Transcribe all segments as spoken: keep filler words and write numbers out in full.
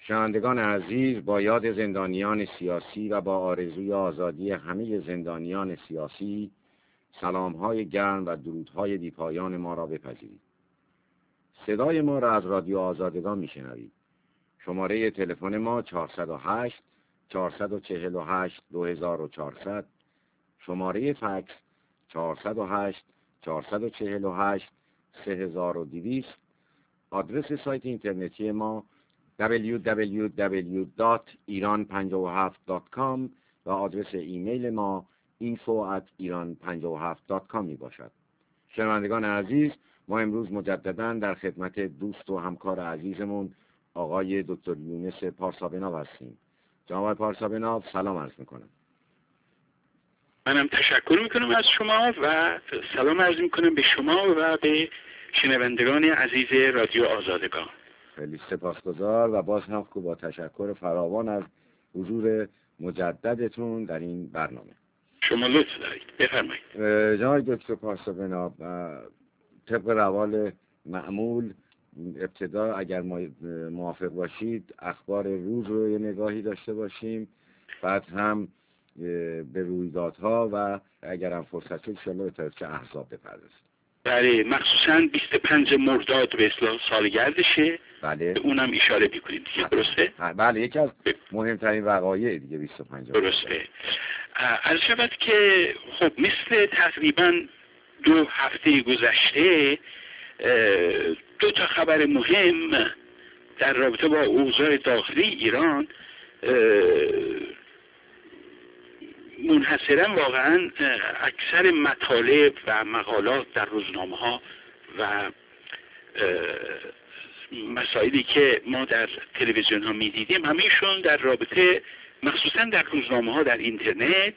شنوندگان عزیز، با یاد زندانیان سیاسی و با آرزوی آزادی همه زندانیان سیاسی، سلام‌های گرم و درودهای بی‌پایان ما را بپذیرید. صدای ما را از رادیو آزادگان میشنوید. شماره تلفن ما چهارصد و هشت چهارصد و چهل و هشت دو هزار و چهارصد، شماره فکس چهارصد و هشت چهارصد و چهل و هشت سه هزار و دویست، آدرس سایت اینترنتی ما دبلیو دبلیو دبلیو دات ایران پنجاه و هفت دات کام و آدرس ایمیل ما اینفو ات ایران پنجاه و هفت دات کام می باشد. شنوندگان عزیز، ما امروز مجدداً در خدمت دوست و همکار عزیزمون آقای دکتر یونس پارسابناب هستیم. جناب پارسابناب، سلام عرض میکنم. منم تشکر میکنم از شما و سلام عرض میکنم به شما و به شنوندگان عزیز رادیو آزادگان. خیلی سپاسگزار و باز هم خوب با تشکر فراوان از حضور مجددتون در این برنامه. شما لطف دارید، بفرمایید. جناب دکتر پارسابناب، طبق روال معمول ابتدا اگر موافق باشید اخبار روز رو یه نگاهی داشته باشیم، بعد هم به رویدادها و اگر هم فرصت شد انشاءالله به تاریخچه احزاب بپردازیم. بله، مخصوصاً بیست و پنج مرداد به اصطلاح سالگردشه. بله، اونم اشاره میکنید دیگه، درسته؟ بله، یکی از مهمترین وقایع دیگه بیست و پنج. درسته. عرض شود که خب مثل تقریباً دو هفته گذشته دو تا خبر مهم در رابطه با اوضاع داخلی ایران منحصراً واقعاً اکثر مطالب و مقالات در روزنامه ها و مسائلی که ما در تلویزیون ها می دیدیم همه‌شون در رابطه مخصوصاً در روزنامه ها در اینترنت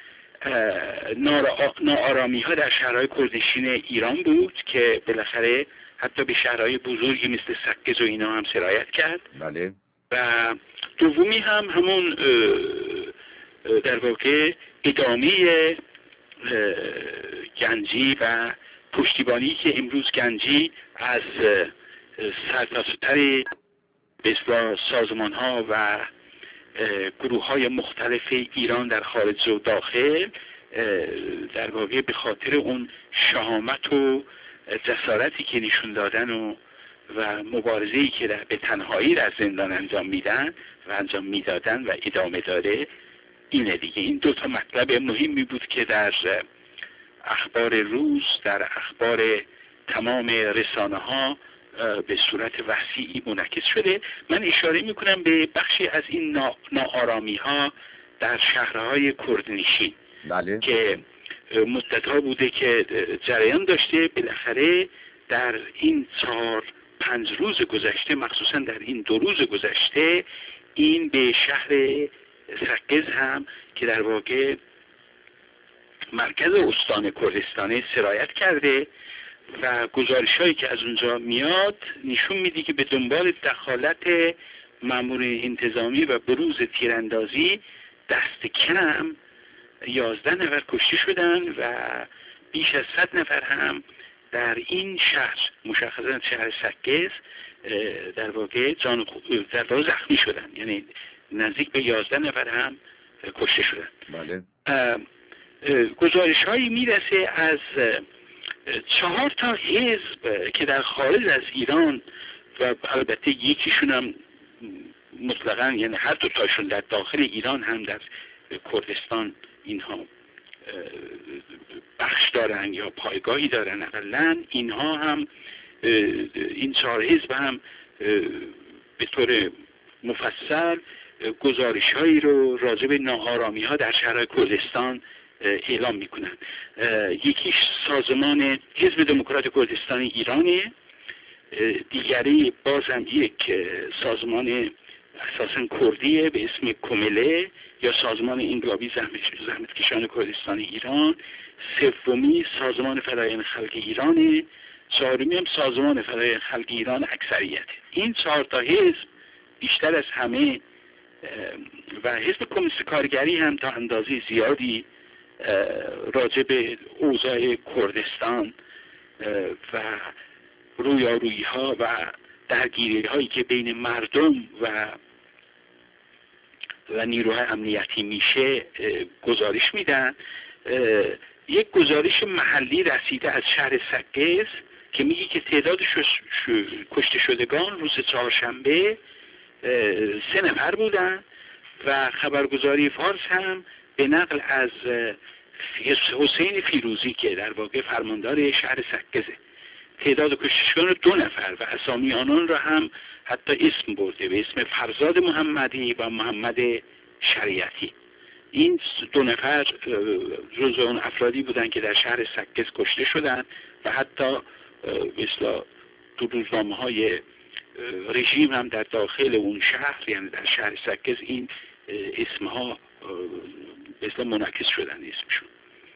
ناآرامی ها در شهرهای کردنشین ایران بود که بالاخره حتی به شهرهای بزرگی مثل سکز و اینا هم سرایت کرد. بله. و دومی هم همون در واقع ادامه گنجی و پشتیبانی که امروز گنجی از سرتاسر به سازمان ها و گروه های مختلف ایران در خارج و داخل در واقع به خاطر اون شهامت و جسارتی که نشون دادن و و مبارزه‌ای که در به تنهایی در زندان انجام میدن و انجام میدادن و ادامه داره اینه دیگه. این دو تا مطلب مهمی بود که در اخبار روز، در اخبار تمام رسانه ها به صورت وسیعی منعکس شده. من اشاره میکنم به بخشی از این ناآرامی ها در شهرهای کردنشین. بله. که مدتها بوده که جریان داشته. بالاخره در این چهار پنج روز گذشته، مخصوصا در این دو روز گذشته، این به شهر سکز هم که در واقع مرکز استان کردستان سرایت کرده و گزارش هایی که از اونجا میاد نشون میده که به دنبال دخالت مأمور انتظامی و بروز تیراندازی دست کم یازده نفر کشته شدن و بیش از صد نفر هم در این شهر، مشخصا شهر سکز، در واقع جان در واقع زخمی شدن، یعنی نزدیک به یازده نفر هم کشته شدن. بله. گزارش هایی میرسه از چهار تا حزب که در خارج از ایران و البته یکیشون هم مطلقاً، یعنی هر دو تاشون در داخل ایران هم در کردستان اینها بخش دارن یا پایگاهی دارن، اقلاً اینها هم این چهار حزب هم به طور مفصل گزارش هایی رو راجع به ناآرامی ها در شهرهای کردستان اعلام میکنن. یکیش سازمان حزب دموکرات کردستان ایرانه، دیگری بازم یک سازمان اساساً کردیه به اسم کمله یا سازمان انقلابی زحمتکشان کردستان ایران، سومی سازمان فدای خلق ایرانه، چهارمی هم سازمان فدای خلق ایران اکثریت. این چهار تا حزب بیشتر از همه و حزب کمونیست کارگری هم تا اندازه زیادی راجع به اوضاع کردستان و رویارویی ها و درگیری هایی که بین مردم و و نیروهای امنیتی میشه گزارش میدن. یک گزارش محلی رسیده از شهر سکز که میگه که تعداد کشته شدگان روز چهارشنبه سه نفر بودن و خبرگزاری فارس هم به نقل از حسین فیروزی که در واقع فرماندار شهر سکزه تعداد کشتشگان دو نفر و اسامی آنان را هم حتی اسم برده به اسم فرزاد محمدی و محمد شریعتی. این دو نفر جزو اون افرادی بودند که در شهر سکز کشته شدند و حتی مثلا تو روزنامه‌های رژیم هم در داخل اون شهر یعنی در شهر سکز این اسمها مثلا منعکس شدن اسمشون.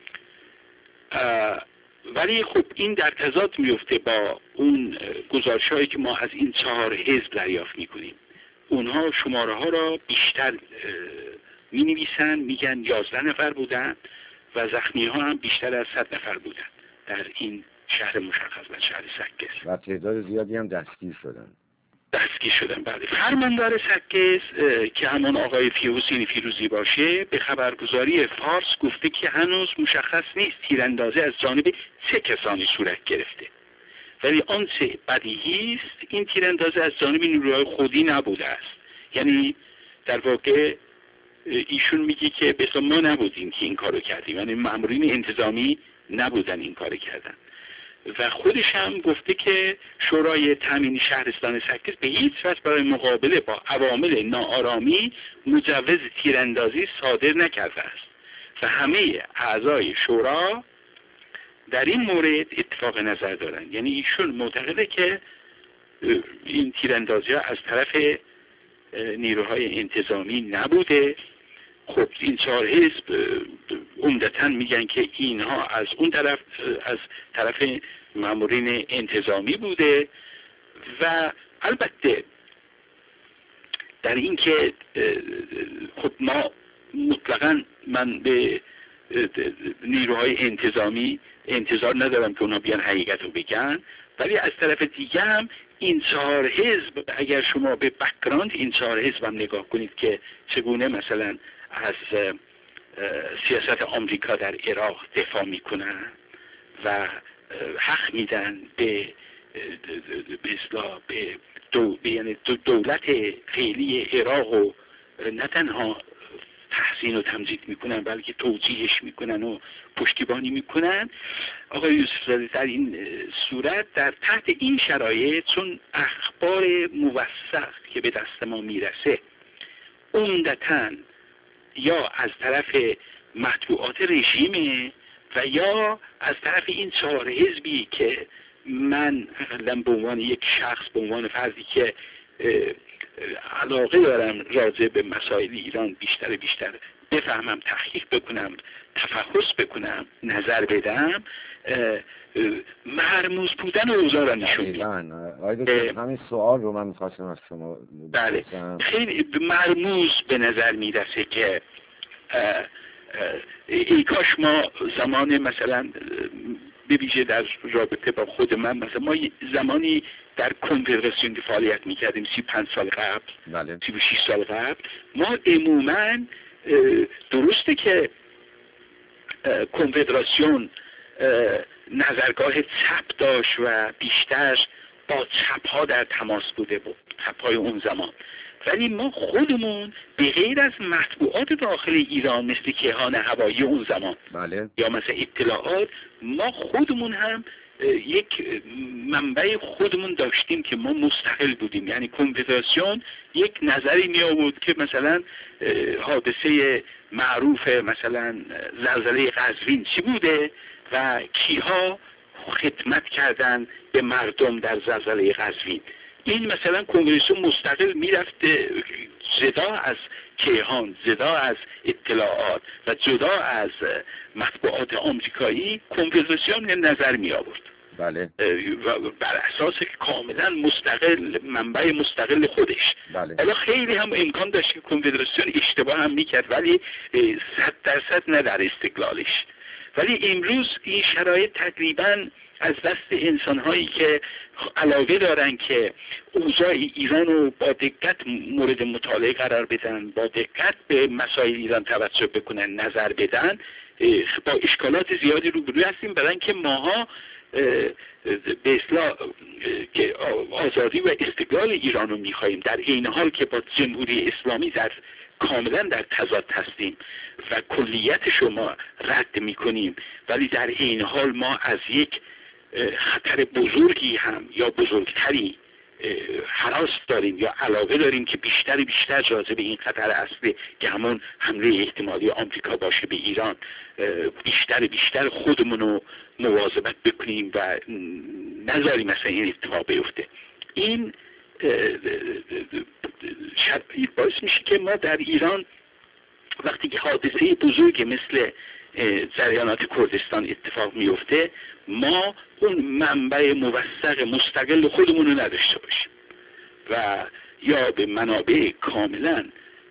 ولی خب این در تضاد میفته با اون گزارش‌هایی که ما از این چهار حزب دریافت می‌کنیم. اونها شماره ها را بیشتر می‌نویسن، میگن یازده نفر بودن و زخمی ها هم بیشتر از صد نفر بودن در این شهر مشخص و شهر سکز و تعداد زیادی هم دستگیر شدن. دستگیر شدن بله. فرماندار سکز که همون آقای حسین فیروزی باشه به خبرگزاری فارس گفته که هنوز مشخص نیست تیراندازی از جانب چه کسانی صورت گرفته، ولی آنچه بدیهی است این تیراندازی از جانب نیروهای خودی نبوده است. یعنی در واقع ایشون میگه که بسیار ما نبودیم که این کارو کردیم، یعنی مامورین انتظامی نبودن این کارو کردن. و خودش هم گفته که شورای تامین شهرستان سکز به هیچ وجه برای مقابله با عوامل ناآرامی مجوز تیراندازی صادر نکرده است و همه اعضای شورا در این مورد اتفاق نظر دارند. یعنی ایشون معتقده که این تیراندازی ها از طرف نیروهای انتظامی نبوده. خب این چهار حزب عمدتاً میگن که اینها از اون طرف از طرف مامورین انتظامی بوده و البته در این که خب ما مطلقاً من به نیروهای انتظامی انتظار ندارم که اونا بیان حقیقت رو بگن، ولی از طرف دیگه هم این چهار حزب اگر شما به بک‌گراند این چهار حزب هم نگاه کنید که چگونه مثلا از سیاست آمریکا در عراق دفاع میکنن و حق میدن به به اصطلاح به دو یعنی دولت فعلی عراق و نه تنها تحسین و تمجید میکنن بلکه توجیهش میکنن و پشتیبانی میکنن. آقای یوسف زاده در این صورت در تحت این شرایط چون اخبار موثق که به دست ما میرسه عمدتاً یا از طرف مطبوعات رژیمه و یا از طرف این چهار حزبی که من اقلا به عنوان یک شخص به عنوان فردی که علاقه دارم راجع به مسائل ایران بیشتر بیشتر بفهمم، تحقیق بکنم، تفحص بکنم، نظر بدم، مرموز بودن اوضاع را نشون میده. آقای همین سوال رو من می‌خواستم از شما بله خیلی مرموز به نظر میرسه که ای کاش ما زمان مثلا ببیشه در رابطه با خود من مثلا ما زمانی در کنفدراسیون فعالیت میکردیم سی و پنج سال قبل بله. سی و شش سال قبل ما عموماً درسته که کنفدراسیون نظرگاه چپ داشت و بیشتر با چپ ها در تماس بوده بود چپ های اون زمان، ولی ما خودمون به غیر از مطبوعات داخل ایران مثل کیهان هوایی اون زمان بله. یا مثل اطلاعات ما خودمون هم یک منبع خودمون داشتیم که ما مستقل بودیم. یعنی کنفدراسیون یک نظری می آورد که مثلا حادثه معروف مثلا زلزله قزوین چی بوده و کیها خدمت کردن به مردم در زلزله قزوین. این مثلا کنگرسیون مستقل میرفته جدا از کیهان، جدا از اطلاعات و جدا از مطبوعات آمریکایی کنفدراسیون نظر می آورد. بله. و بر اساس کاملا مستقل منبع مستقل خودش. بله. حالا خیلی هم امکان داشت که کنفدراسیون اشتباه هم میکرد ولی صد درصد نه در استقلالش. ولی امروز این شرایط تقریبا از دست انسان‌هایی که علاقه دارن که اوضاع ایران رو با دقت مورد مطالعه قرار بدن، با دقت به مسائل ایران توجه بکنن، نظر بدن، با اشکالات زیادی روبرو هستیم، برای اینکه ماها به اصطلاح که آزادی و استقلال ایران رو می‌خوایم، در این حال که با جمهوری اسلامی در کاملا در تضاد هستیم و کلیت شما رد میکنیم، ولی در این حال ما از یک خطر بزرگی هم یا بزرگتری هراس داریم یا علاقه داریم که بیشتر بیشتر جاذب این خطر اصلی که همون حمله احتمالی آمریکا باشه به ایران، بیشتر بیشتر خودمون رو مواظبت بکنیم و نذاریم مثلا این اتفاق بیفته. این شرایط باعث میشه که ما در ایران وقتی که حادثه بزرگی مثل جریانات کردستان اتفاق میفته، ما اون منبع موثق مستقل خودمون رو نداشته باشیم و یا به منابع کاملا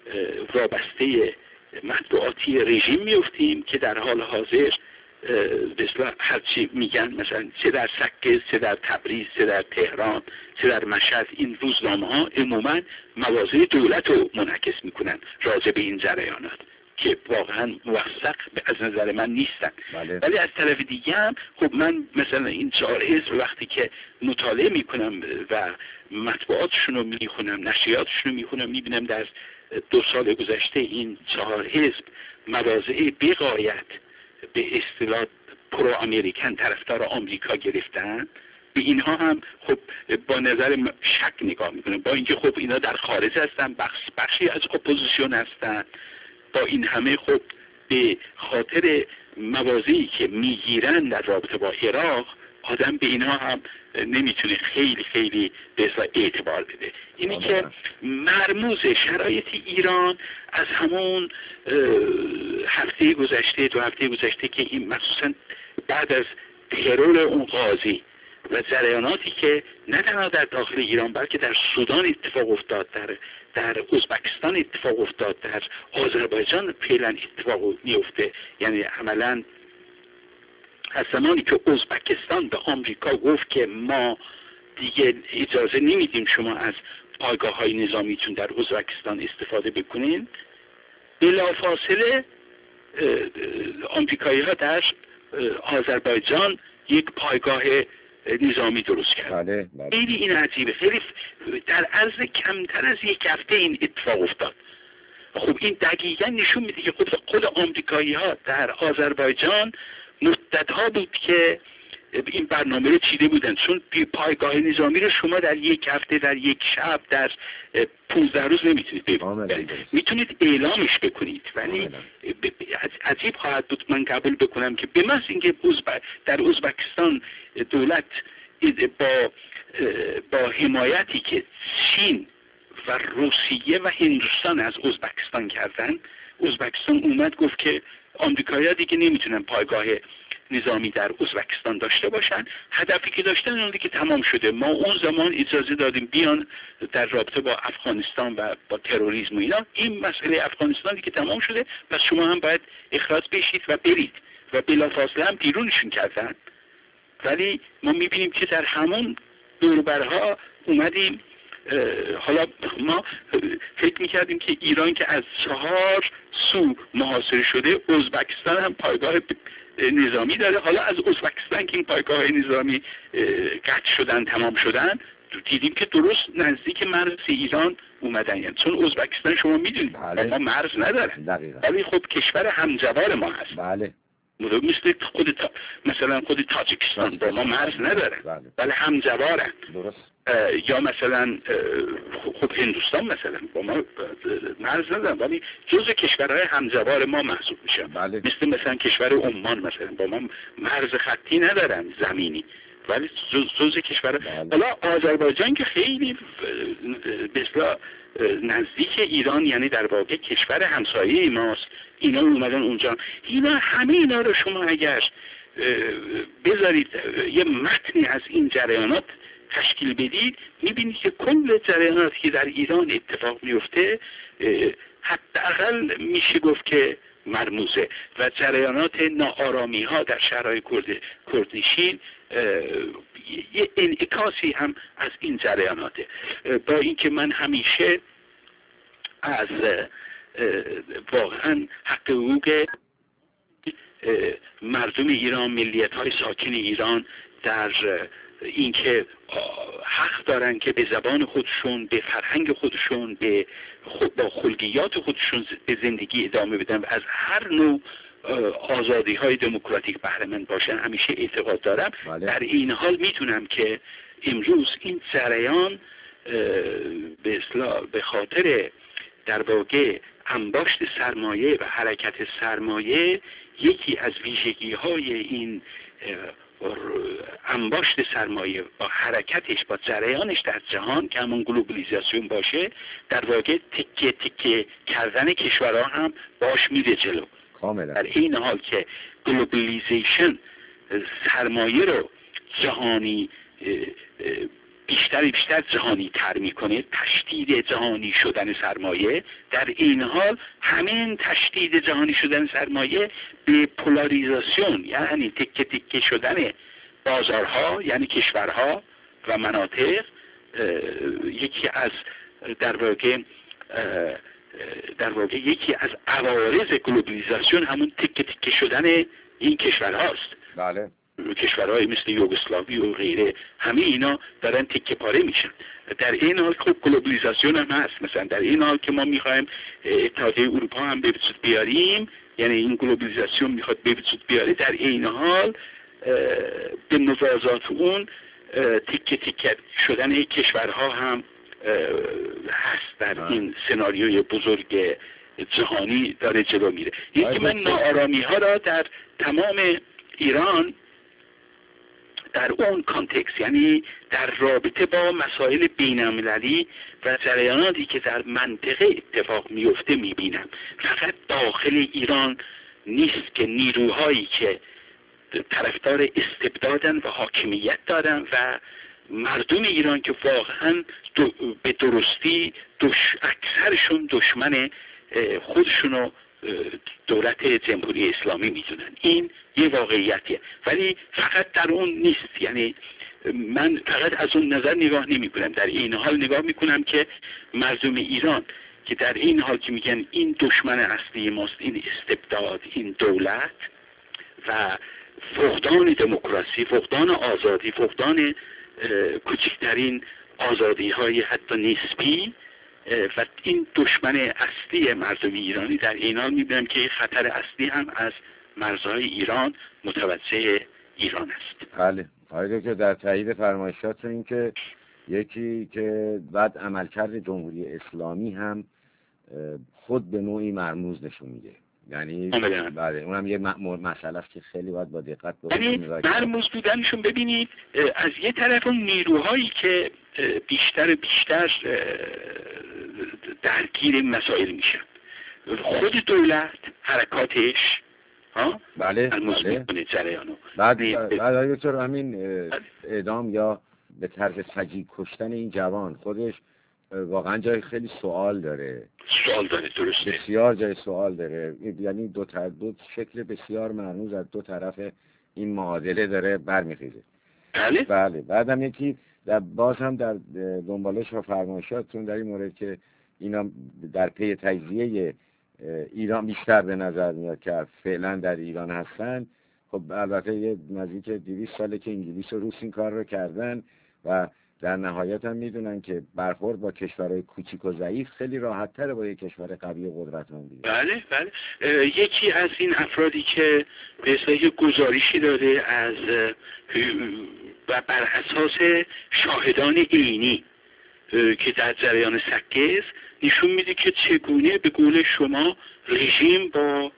وابسته مطبوعاتی رژیم میفتیم که در حال حاضر مثلا هرچی میگن، مثلا چه در سکه، چه در تبریز، چه در تهران، چه در مشهد، این روزنامه ها عموما مواضع دولت رو منعکس میکنن راجع به این جریانات که واقعا موثق از نظر من نیستن. بله. ولی از طرف دیگه هم خب من مثلا این چهار حزب وقتی که مطالعه میکنم و مطبوعاتشون رو میخونم، نشریاتشون رو میخونم، میبینم در دو سال گذشته این چهار حزب مواضع بغایت به اصطلاح پرو امریکن طرفدار آمریکا گرفتن، به اینها هم خب با نظر شک نگاه میکنم، با اینکه خب اینا در خارج هستن، بخش بخشی از اپوزیسیون هستن، با این همه خب به خاطر مواضعی که میگیرن در رابطه با عراق، آدم به اینها هم نمیتونه خیلی خیلی به اصطلاح اعتبار بده. اینی آه که مرموز شرایط ایران از همون هفته گذشته، دو هفته گذشته که این مخصوصا بعد از ترور اون قاضی و جریاناتی که نه تنها در داخل ایران بلکه در سودان اتفاق افتاد، در در ازبکستان اتفاق افتاد، در آذربایجان فعلا اتفاق میفته. یعنی عملا از زمانی که ازبکستان به آمریکا گفت که ما دیگه اجازه نمیدیم شما از پایگاه های نظامیتون در ازبکستان استفاده بکنین، بلافاصله آمریکایی ها در آذربایجان یک پایگاه نظامی درست کرد. بله بله. خیلی این عجیبه، خیلی در عرض کمتر از یک هفته این اتفاق افتاد. خب این دقیقا نشون میده که خود خود آمریکایی ها در آذربایجان مدتها بود که این برنامه رو چیده بودن، چون پایگاه نظامی رو شما در یک هفته، در یک شب، در پونزده روز نمیتونید ببینید. میتونید اعلامش بکنید، ولی عجیب خواهد بود من قبول بکنم که به محض اینکه در ازبکستان دولت با با حمایتی که چین و روسیه و هندوستان از ازبکستان کردن، ازبکستان اومد گفت که آمریکایی‌ها دیگه نمیتونن پایگاه نظامی در ازبکستان داشته باشن، هدفی که داشتن اون دیگه تمام شده. ما اون زمان اجازه دادیم بیان در رابطه با افغانستان و با تروریسم و اینا، این مسئله افغانستان دیگه تمام شده، پس شما هم باید اخراج بشید و برید، و بلافاصله هم بیرونشون کردن. ولی ما میبینیم که در همون دوربرها اومدیم، حالا ما فکر میکردیم که ایران که از چهار سو محاصره شده، ازبکستان هم پایگاه نظامی داره، حالا از ازبکستان که این پایگاه نظامی قطع شدن، تمام شدن، دیدیم که درست نزدیک مرز ایران اومدن. یعنی چون ازبکستان شما میدونید بله. ما مرز نداره، ولی خب کشور همجوار ما هست. بله. مثل خود تا... مثلا خود تاجیکستان با ما مرز نداره، بله. ولی همجوارن. درست. یا مثلا خب هندوستان مثلا با ما مرز ندارن، ولی جزء کشورهای همجوار ما محسوب میشن. بله. مثل مثلا کشور عمان مثلا با ما مرز خطی ندارن زمینی، ولی جزء کشور. بله. حالا آذربایجان که خیلی مثلا نزدیک ایران، یعنی در واقع کشور همسایه ماست، اینا اومدن اونجا. اینا همه اینا رو شما اگر بذارید یه متنی از این جریانات تشکیل بدید، میبینید که کل جریاناتی که در ایران اتفاق میفته حداقل میشه گفت که مرموزه و جریانات ناآرامی ها در شهرهای کرد کردنشین یه انعکاسی هم از این جریاناته. با اینکه من همیشه از واقعا حق حقوق مردم ایران، ملیت های ساکن ایران در اینکه حق دارن که به زبان خودشون، به فرهنگ خودشون، به خود با خلقیات خودشون به زندگی ادامه بدن و از هر نوع آزادی های دموکراتیک بهره مند باشن همیشه اعتقاد دارم. بله. در این حال میتونم که امروز این جریان به اصطلاح به خاطر در واقع انباشت سرمایه و حرکت سرمایه، یکی از ویژگی های این انباشت سرمایه با حرکتش با جریانش در جهان که همون گلوبالیزاسیون باشه، در واقع تکه تکه کردن کشورها هم باش میره جلو. کاملا. در این حال که گلوبالیزیشن سرمایه رو جهانی بیشتر بیشتر جهانی تر میکنه، تشدید جهانی شدن سرمایه، در این حال همین تشدید جهانی شدن سرمایه به پولاریزاسیون، یعنی تکه تکه شدن بازارها، یعنی کشورها و مناطق، یکی از در واقع در واقع یکی از عوارض گلوبالیزاسیون همون تکه تکه شدن این کشورهاست. بله. کشورهای مثل یوگسلاوی و غیره، همه اینا دارن تکه پاره میشن. در این حال خب گلوبالیزاسیون هم هست. مثلا در این حال که ما میخوایم اتحادیه اروپا هم به وجود بیاریم، یعنی این گلوبالیزاسیون میخواد به وجود بیاره، در این حال به موازات اون تکه تکه شدن کشورها هم هست. در این سناریوی بزرگ جهانی داره جلو میره. این که من ناآرامی ها را در تمام ایران در اون کانتکست، یعنی در رابطه با مسائل بین‌المللی و جریاناتی که در منطقه اتفاق میفته میبینم. فقط داخل ایران نیست که نیروهایی که طرفدار استبدادن و حاکمیت دارن و مردم ایران که واقعا دو به درستی دش اکثرشون دشمن خودشونو دولت جمهوری اسلامی میدونن. این یه واقعیتیه، ولی فقط در اون نیست. یعنی من فقط از اون نظر نگاه نمی کنم، در این حال نگاه میکنم که مردم ایران که در این حال که میگن این دشمن اصلی ماست، این استبداد، این دولت و فقدان دموکراسی، فقدان آزادی، فقدان کوچکترین آزادی های حتی نسبی و این دشمن اصلی مردم ایرانی، در این حال میبینم که خطر اصلی هم از مرزهای ایران متوجه ایران است. بله. آیا که در تایید فرمایشاتون این که یکی که بعد عملکرد جمهوری اسلامی هم خود به نوعی مرموز نشون میده، یعنی بله اونم یه مسئله است که خیلی باید با دقت ببینید. یعنی مرموز بودنشون ببینید از یه طرف اون نیروهایی که بیشتر بیشتر درگیر مسائل میشن، خود دولت حرکاتش ها بله مرموز بله میکنه جریانو. بعد بعد دکتر همین اعدام یا به طرز فجیع کشتن این جوان خودش واقعا جای خیلی سوال داره. سوال داره، درسته. بسیار جای سوال داره. یعنی دو تا دو شکل بسیار مرموز از دو طرف این معادله داره برمیخیزه. بله. بله. بعدم یکی در باز هم در دنبالش و فرمایشاتون در این مورد که اینا در پی تجزیه ایران بیشتر به نظر میاد که فعلا در ایران هستن. خب البته یه نزدیک دویست ساله که انگلیس و روس این کار رو کردن و در نهایت هم میدونن که برخورد با کشورهای کوچیک و ضعیف خیلی راحت تره با یک کشور قوی و قدرتمند. بله بله. یکی از این افرادی که به اصطلاح گزارشی داده از و بر اساس شاهدان عینی که در جریان سکز نشون میده که چگونه به قول شما رژیم با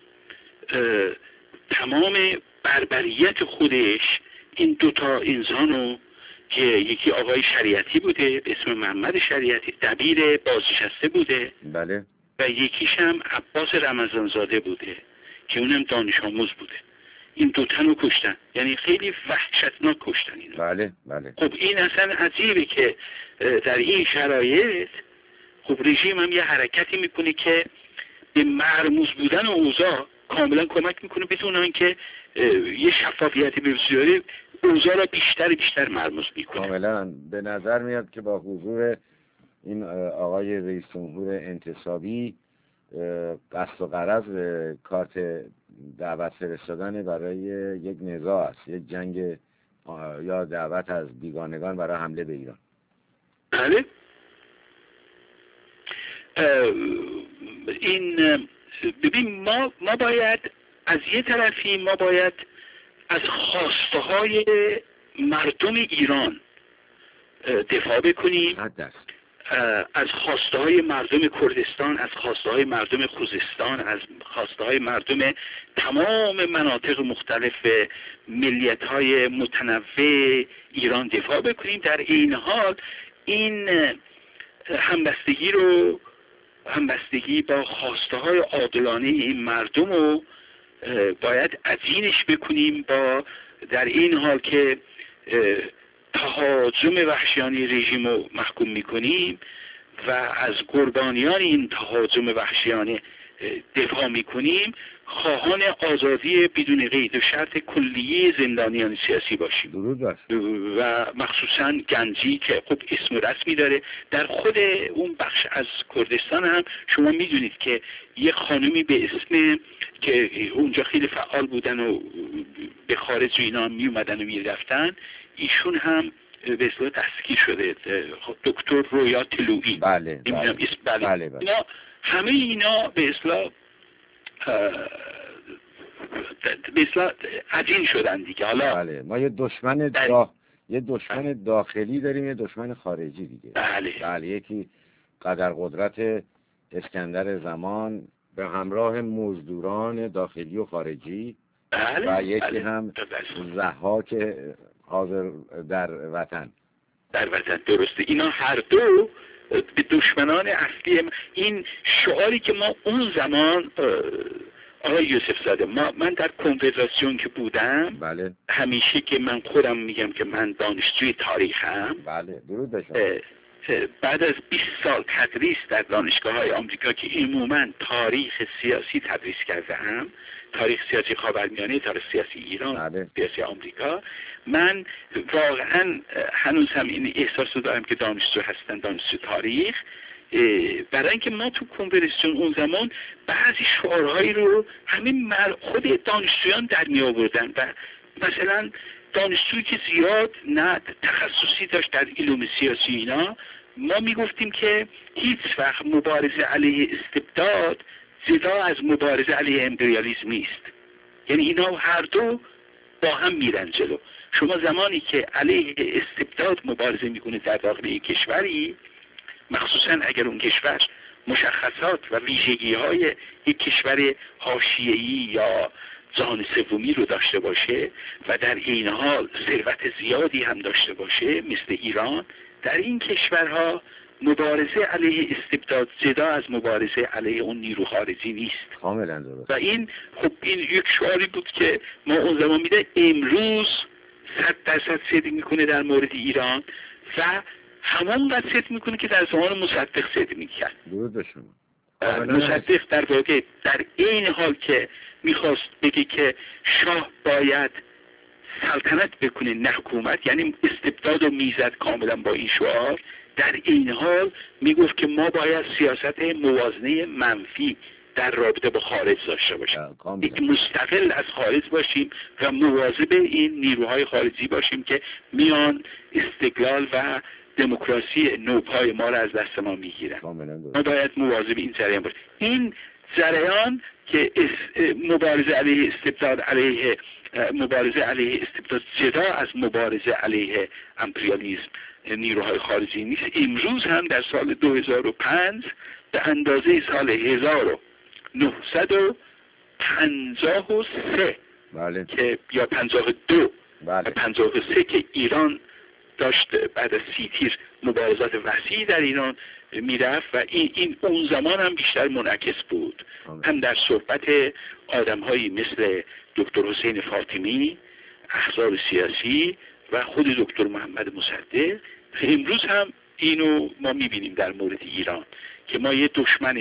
تمام بربریت خودش این دوتا انسانو که یکی آقای شریعتی بوده به اسم محمد شریعتی، دبیر بازنشسته بوده، بله، و یکیش هم عباس رمضانزاده بوده که اونم دانش آموز بوده. این دو تنو کشتن، یعنی خیلی وحشتناک کشتن اینو. بله بله. خب این اصلا عجیبه که در این شرایط خب رژیم هم یه حرکتی میکنه که به مرموز بودن اوضاع کاملا کمک میکنه بدون که یه شفافیتی به وجود بیاره، اوضاع را بیشتر بیشتر مرموز میکنه. کاملا به نظر میاد که با حضور این آقای رئیس جمهور انتصابی قصد و غرض کارت دعوت فرستادن برای یک نزاع است، یک جنگ یا دعوت از بیگانگان برای حمله به ایران. بله این ببین ما ما باید از یه طرفی ما باید از خواسته های مردم ایران دفاع بکنیم، از خواسته های مردم کردستان، از خواسته های مردم خوزستان، از خواسته های مردم تمام مناطق مختلف ملیت های متنوع ایران دفاع بکنیم. در این حال این همبستگی رو همبستگی با خواسته های عادلانه این مردم رو باید عزینش بکنیم، با در این حال که تهاجم وحشیانه رژیم رو محکوم میکنیم و از قربانیان این تهاجم وحشیانه دفاع میکنیم، خواهان آزادی بدون قید و شرط کلیه زندانیان سیاسی باشیم. و مخصوصا گنجی که خب اسم رسمی داره در خود اون بخش از کردستان هم شما میدونید که یه خانمی به اسم که اونجا خیلی فعال بودن و به خارج و اینا می اومدن و می رفتن، ایشون هم به اصطلاح دستگیر شده، دکتر رویا طلویی. بله بله. اسم بله. بله بله. اینا همه اینا به اصطلاح به اصطلاح عجین شدن دیگه. حالا بله ما یه دشمن دا... یه دشمن داخلی داریم، یه دشمن خارجی دیگه. بله بله یکی قدر قدرت اسکندر زمان به همراه مزدوران داخلی و خارجی، بله. و یکی بله. هم ضحاک حاضر در وطن. در وطن درسته. اینا هر دو به دشمنان اصلی این شعاری که ما اون زمان آقای یوسف زاده ما من در کنفدراسیون که بودم، بله. همیشه که من خودم میگم که من دانشجوی تاریخم. بله درود به شما. بعد از بیست سال تدریس در دانشگاه های آمریکا که عموما تاریخ سیاسی تدریس کرده هم، تاریخ سیاسی خاورمیانه، تاریخ سیاسی ایران، بله. سیاسی آمریکا، من واقعا هنوز هم این احساس رو دارم که دانشجو هستن، دانشجو تاریخ. برای اینکه ما تو کنفرانسیون اون زمان بعضی شعارهایی رو همین خود دانشجویان در می آوردن و مثلا دانشجویی که زیاد نه تخصصی داشت در علوم سیاسی اینا، ما میگفتیم که هیچ وقت مبارزه علیه استبداد جدا از مبارزه علیه امپریالیسم نیست. یعنی اینا هر دو با هم میرن جلو. شما زمانی که علیه استبداد مبارزه میکنه در داخل یک کشوری، مخصوصا اگر اون کشور مشخصات و ویژگی های یک کشور حاشیه‌ای یا جهان سومی رو داشته باشه و در این حال ثروت زیادی هم داشته باشه مثل ایران، در این کشورها مبارزه علیه استبداد جدا از مبارزه علیه اون نیرو خارجی نیست. کاملا درست. و این خب این یک شعاری بود که ما اون زمان میده، امروز صد درصد صدق میکنه در مورد ایران و همون قد صدق میکنه که در زمان مصدق صدق میکرد. درود به شما. مصدق در واقع در این حال که میخواست بگه که شاه باید سلطنت بکنه نه حکومت، یعنی استبداد و میزد کاملا با این شعار، در این حال میگفت که ما باید سیاست موازنه منفی در رابطه با خارج داشته باشیم، یک مستقل از خارج باشیم و مواظب این نیروهای خارجی باشیم که میان استقلال و دموکراسی نوپای ما را از دست ما میگیرن. ما باید مواظب این جریان باشیم. این جریان که مبارزه علیه استبداد علیه مبارزه علیه استبداد جدا از مبارزه علیه امپریالیسم نیروهای خارجی نیست، امروز هم در سال دو هزار و پنج به اندازه سال هزار و نهصد و پنجاه و سه بله. که یا پنجاه و دو بله. پنجاه و سه که ایران داشت بعد از سی تیر مبارزات وسیعی در ایران میرفت و این, این اون زمان هم بیشتر منعکس بود آمین. هم در صحبت آدم‌هایی مثل دکتر حسین فاطمی، احزاب سیاسی و خود دکتر محمد مصدق. امروز هم اینو ما میبینیم در مورد ایران که ما یه دشمن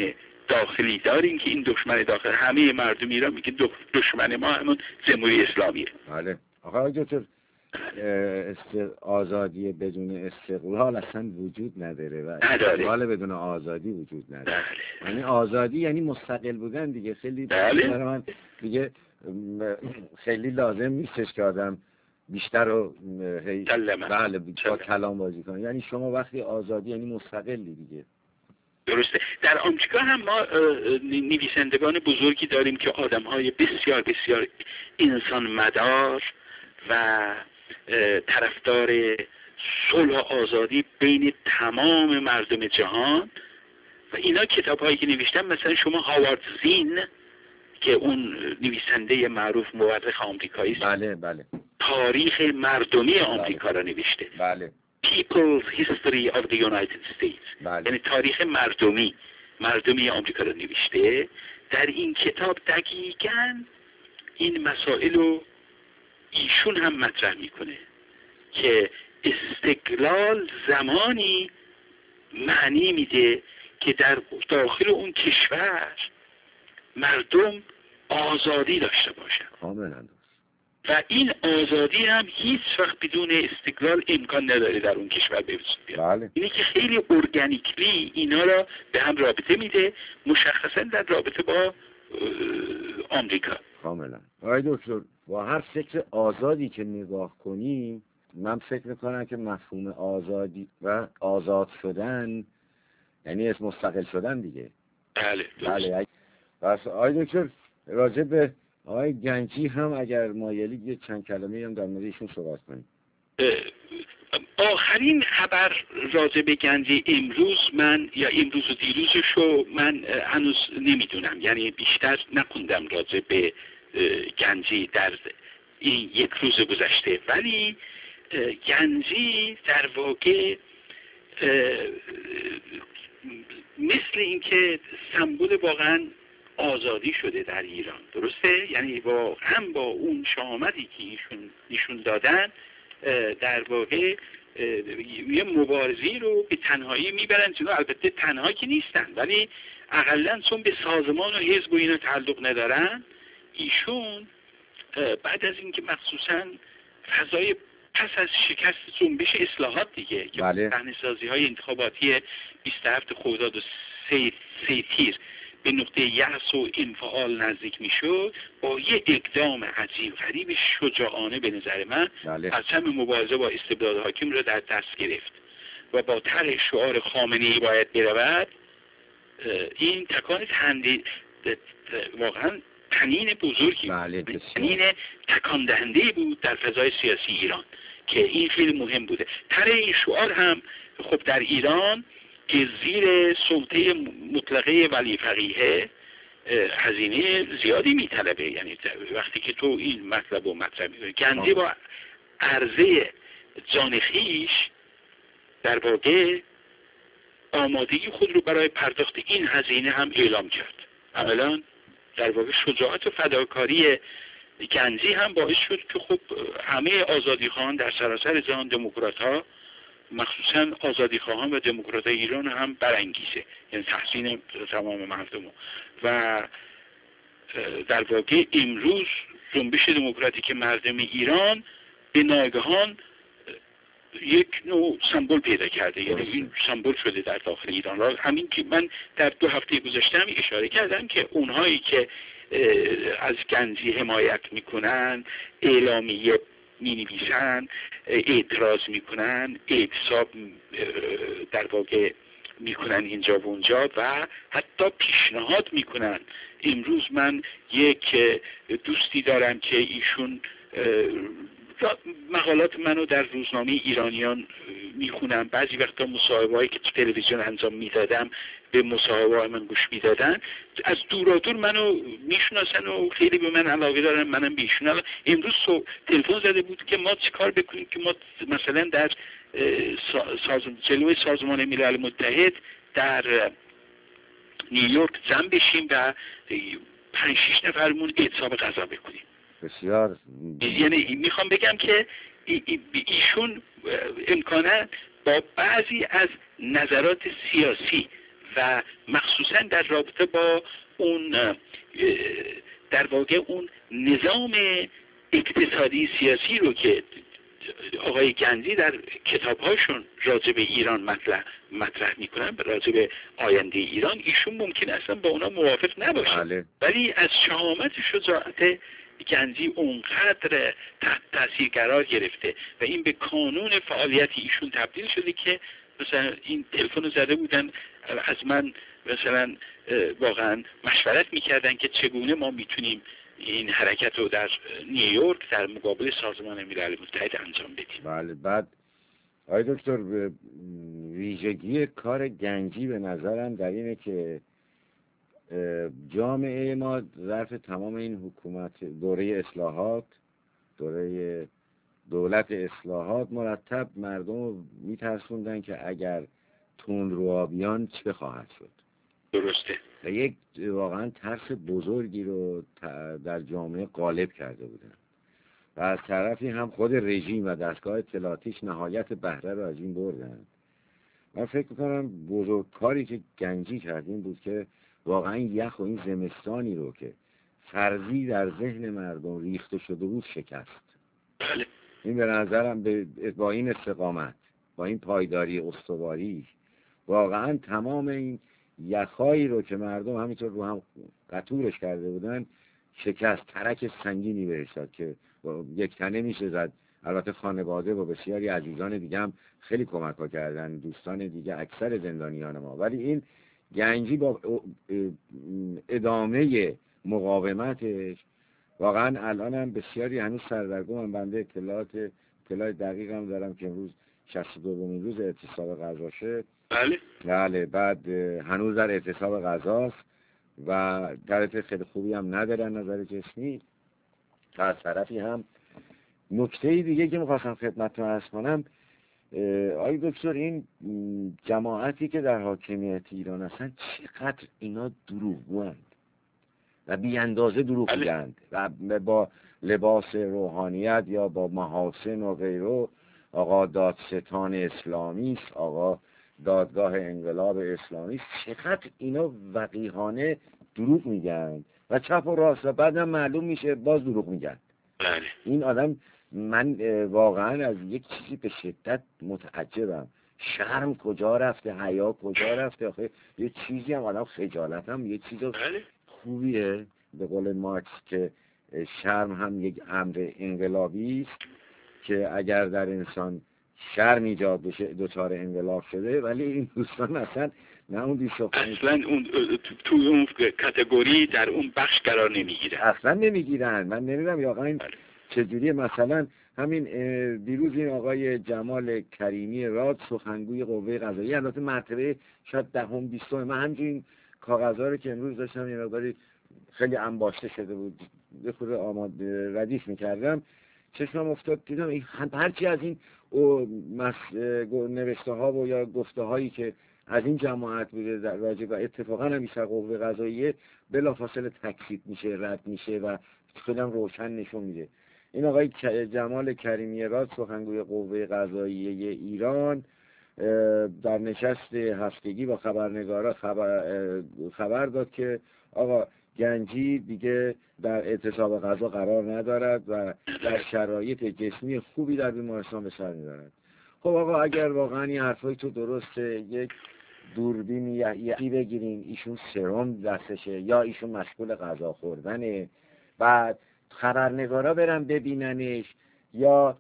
داخلی داریم که این دشمن داخل همه مردم ایران میگه دشمن ما همون جمهوری اسلامیه. بله آقای دکتر است... آزادی بدون استقلال اصلا وجود نداره و استقلال بدون آزادی وجود نداره. بله. یعنی آزادی یعنی مستقل بودن دیگه. خیلی بله. من دیگه خیلی لازم نیستش که آدم بیشتر رو هی... بله با کلام بازی کنه. یعنی شما وقتی آزادی یعنی مستقلی دیگه. درسته. در آمریکا هم ما نویسندگان بزرگی داریم که آدم‌های بسیار بسیار انسان مدار و طرفدار صلح و آزادی بین تمام مردم جهان و اینا کتاب‌هایی که نوشتن، مثلا شما هاوارد زین که اون نویسنده معروف مورخ آمریکایی است، بله بله تاریخ مردمی آمریکا را نوشته. بله. People's History of the United States. بله. یعنی تاریخ مردمی مردمی آمریکا را نوشته. در این کتاب دقیقاً این مسائل رو ایشون هم مطرح میکنه که استقلال زمانی معنی میده که در داخل اون کشور مردم آزادی داشته باشن. کاملا. و این آزادی هم هیچ وقت بدون استقلال امکان نداره در اون کشور به وجود بیاد. بله. اینه که خیلی ارگانیکلی اینا را به هم رابطه میده، مشخصا در رابطه با آمریکا. کاملا. آقای دکتر با هر فکر آزادی که نگاه کنیم، من فکر میکنم که مفهوم آزادی و آزاد شدن یعنی اسم مستقل شدن دیگه. بله. بله. پس آقای دکتر راجع به آقای گنجی هم اگر مایلی یه چند کلمه هم در مورد ایشون صحبت کنیم. آخرین خبر راجع به گنجی امروز من یا امروز و دیروزشو من هنوز نمیدونم، یعنی بیشتر نخوندم راجع به گنجی در این یک روز گذشته، ولی گنجی در واقع مثل اینکه سمبل واقعا آزادی شده در ایران. درسته؟ یعنی با هم با اون شامتی که ایشون نشون دادن در واقع یه مبارزی رو به تنهایی میبرن جلو. البته تنها که نیستن، ولی اقلا چون به سازمان و حزب و اینا تعلق ندارن، ایشون بعد از اینکه مخصوصا فضای پس از شکست جنبش اصلاحات دیگه که بله. صحنه‌سازی های انتخاباتی بیست و هفت خرداد و سه تیر به نقطه یأس و انفعال نزدیک میشد، با یه اقدام عجیب غریب شجاعانه به نظر من بله. پرچم مبارزه با استبداد حاکم رو در دست گرفت و با طرح شعار خامنه‌ای باید برود، این تکان تندی واقعا تنین بزرگی بله. تنین تکان دهنده بود در فضای سیاسی ایران که این خیلی مهم بوده. طرح این شعار هم خب در ایران که زیر سلطه مطلقه ولی فقیه هزینه زیادی میطلبه، یعنی وقتی که تو این مطلب رو مطرح میکنی، گنجی با عرضه جان خویش در واقع آمادگی خود رو برای پرداخت این هزینه هم اعلام کرد. عملاً در واقع شجاعت و فداکاری گنجی هم باعث شد که خب همه آزادیخواهان در سراسر جهان، دموکرات ها مخصوصا آزادیخواهان و دموکرات ایران هم برانگیزه، یعنی تحسین تمام مردم. و در واقع امروز جنبش دموکراتیک مردم ایران به ناگهان یک نوع سمبل پیدا کرده، یعنی این سمبل شده در داخل ایران. را همین که من در دو هفته گذشته هم اشاره کردم که اونهایی که از گنجی حمایت میکنن، اعلامیه می نویسن، اعتراض میکنن، اعتصاب در واقع میکنن اینجا و اونجا و حتی پیشنهاد میکنن. امروز من یک دوستی دارم که ایشون مقالات منو در روزنامه ایرانیان میخونم، بعضی وقتا مصاحبه‌هایی که تو تلویزیون انجام میدادم به مصاحبه‌های من گوش میدادن، از دورادور منو میشناسن و خیلی به من علاقه دارن، منم به ایشون. امروز تلفن زده بود که ما چیکار بکنیم که ما مثلا در ساز... جلوی سازمان ملل متحد در نیویورک جمع بشیم و پنج شش نفرمون اعتصاب غذا بکنیم. بسیار. یعنی میخوام بگم که ایشون امکانا با بعضی از نظرات سیاسی و مخصوصا در رابطه با اون در واقع اون نظام اقتصادی سیاسی رو که آقای گنجی در کتابهاشون راجع به ایران مطرح مطرح میکنن، راجع به آینده ایران، ایشون ممکن اصلا با اونا موافق نباشه. بله. ولی از شهامت شجاعت گنجی اونقدر تحت تاثیر قرار گرفته و این به کانون فعالیت ایشون تبدیل شده که مثلا این تلفن رو زده بودن از من مثلا واقعا مشورت میکردن که چگونه ما میتونیم این حرکت رو در نیویورک در مقابل سازمان ملل متحد انجام بدیم. بله. بعد آقای دکتر ویژگی کار گنجی به نظرم در اینه که جامعه ما ظرف تمام این حکومت دوره اصلاحات دوره دولت اصلاحات مرتب مردم میترسوندن که اگر تندروآبیان چه خواهد شد. درسته. و یک واقعا ترس بزرگی رو در جامعه غالب کرده بودن و از طرفی هم خود رژیم و دستگاه اطلاعاتیش نهایت بهره رو از این بردن. من فکر میکنم بزرگ کاری که گنجی کرد این بود که واقعا یخ و این زمستانی رو که فرضی در ذهن مردم ریخته شده بود شکست. بله. این به نظرم با این استقامت، با این پایداری استواری، واقعا تمام این یخایی رو که مردم همینطور رو هم قطورش کرده بودن شکست. ترک سنگینی بهش داد که یک تنه میشه زد. البته خانواده و بسیاری عزیزان دیگه هم خیلی کمک ها کردن، دوستان دیگه، اکثر زندانیان ما. ولی این گنجی با ادامه مقاومتش واقعا الان هم بسیاری هنوز سردرگم. بنده اطلاعات اطلاع دقیق هم دارم که امروز شصت و دومین روز اعتصاب غذاشه. بله. بله. بعد هنوز در اعتصاب غذاست و درجه خیلی خوبی هم ندارن نظر جسمی. تا از طرفی هم نکته دیگه که میخواستم خدمتتون عرض کنم، آقای دکتر، این جماعتی که در حاکمیت ایران هستن چقدر اینا دروغگوند و بی اندازه دروغ میگند و با لباس روحانیت یا با محاسن و غیره. آقا دادستان اسلامی است، آقا دادگاه انقلاب اسلامی است. چقدر اینا وقیحانه دروغ میگن و چپ و راست و بعدم معلوم میشه باز دروغ میگن. بله. این آدم، من واقعا از یک چیزی به شدت متعجبم. شرم کجا رفته؟ حیا کجا رفته؟ آخه یه چیزی هم آدم، خجالت هم یه چیز خوبیه. به قول مارکس که شرم هم یک امر انقلابی است که اگر در انسان شرم ایجاد بشه دچار انقلاب شده. ولی این دوستان اصلا نه اون دیشو اصلا اون تو اون کاتگوری در اون بخش قرار نمیگیرن، اصلا نمیگیرن. من نمیدونم یا آقا چجوریه. مثلا همین دیروز این آقای جمال کریمی راد سخنگوی قوه قضاییه، البته مرتبه شاید دهم بیستم، من همچنین کاغذها رو که امروز داشتم یه مقداری خیلی انباشته شده بود یه خورده آماده ردیف میکردم، چشمم افتاد دیدم این هرچی از این نوشته ها و یا گفته هایی که از این جماعت بوده در راجع و اتفاقا همیشه قوه قضاییه بلافاصله تکذیب میشه، رد میشه و خیلی روشن نشون میده. این آقای جمال کریمی راد سخنگوی قوه قضاییه ایران در نشست هفتگی با خبرنگارا خبر, خبر داد که آقا گنجی دیگه در اعتصاب غذا قرار ندارد و در شرایط جسمی خوبی در بیمارستان به سر میبرد. خب آقا اگر واقعا این حرفای تو درسته، یک دوربین یکی بگیرین ایشون سرم دستشه یا ایشون مشغول غذا خوردنه، بعد خبرنگارا برن ببیننش یا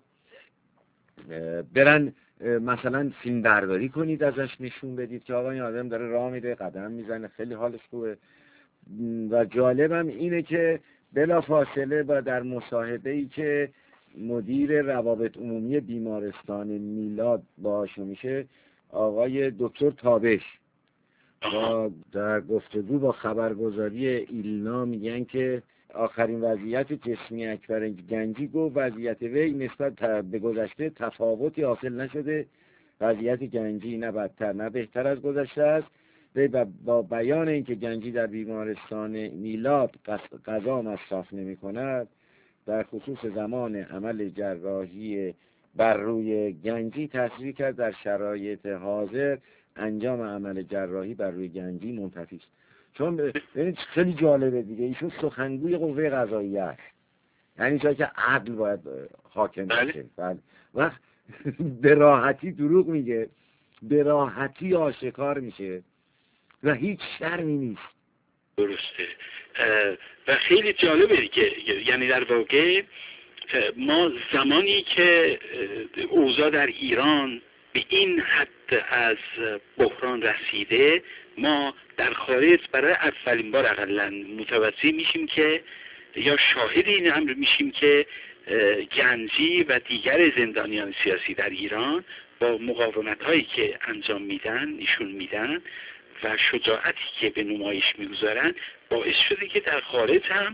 برن مثلا فیلم برداری کنید ازش نشون بدید که آقا این آدم داره راه میره قدم میزنه خیلی حالش خوبه. و جالبم اینه که بلا فاصله با در مصاحبه‌ای که مدیر روابط عمومی بیمارستان میلاد باهاشون میشه آقای دکتر تابش با در گفتگو با خبرگزاری ایلنا میگن که آخرین وضعیت جسمی اکبر گنجی گفت وضعیت وی نسبت به گذشته تفاوتی حاصل نشده، وضعیت گنجی نه بدتر نه بهتر از گذشته است. وی با بیان اینکه گنجی در بیمارستان میلاد غذا مصرف نمی کند در خصوص زمان عمل جراحی بر روی گنجی تصریح کرد در شرایط حاضر انجام عمل جراحی بر روی گنجی منتفی است. چون ببینید خیلی جالبه دیگه، ایشون سخنگوی قوه قضاییه است، یعنی جایی که عدل باید حاکم باشه. بله. وقت به راحتی دروغ میگه، به راحتی آشکار میشه و هیچ شرمی نیست. درسته. و خیلی جالبه که یعنی در واقع ما زمانی که اوضاع در ایران به این حد از بحران رسیده، ما در خارج برای اولین بار اقلا متوجه میشیم که یا شاهد این امر میشیم که گنجی و دیگر زندانیان سیاسی در ایران با مقاومت هایی که انجام میدن نشون میدن و شجاعتی که به نمایش میگذارن باعث شده که در خارج هم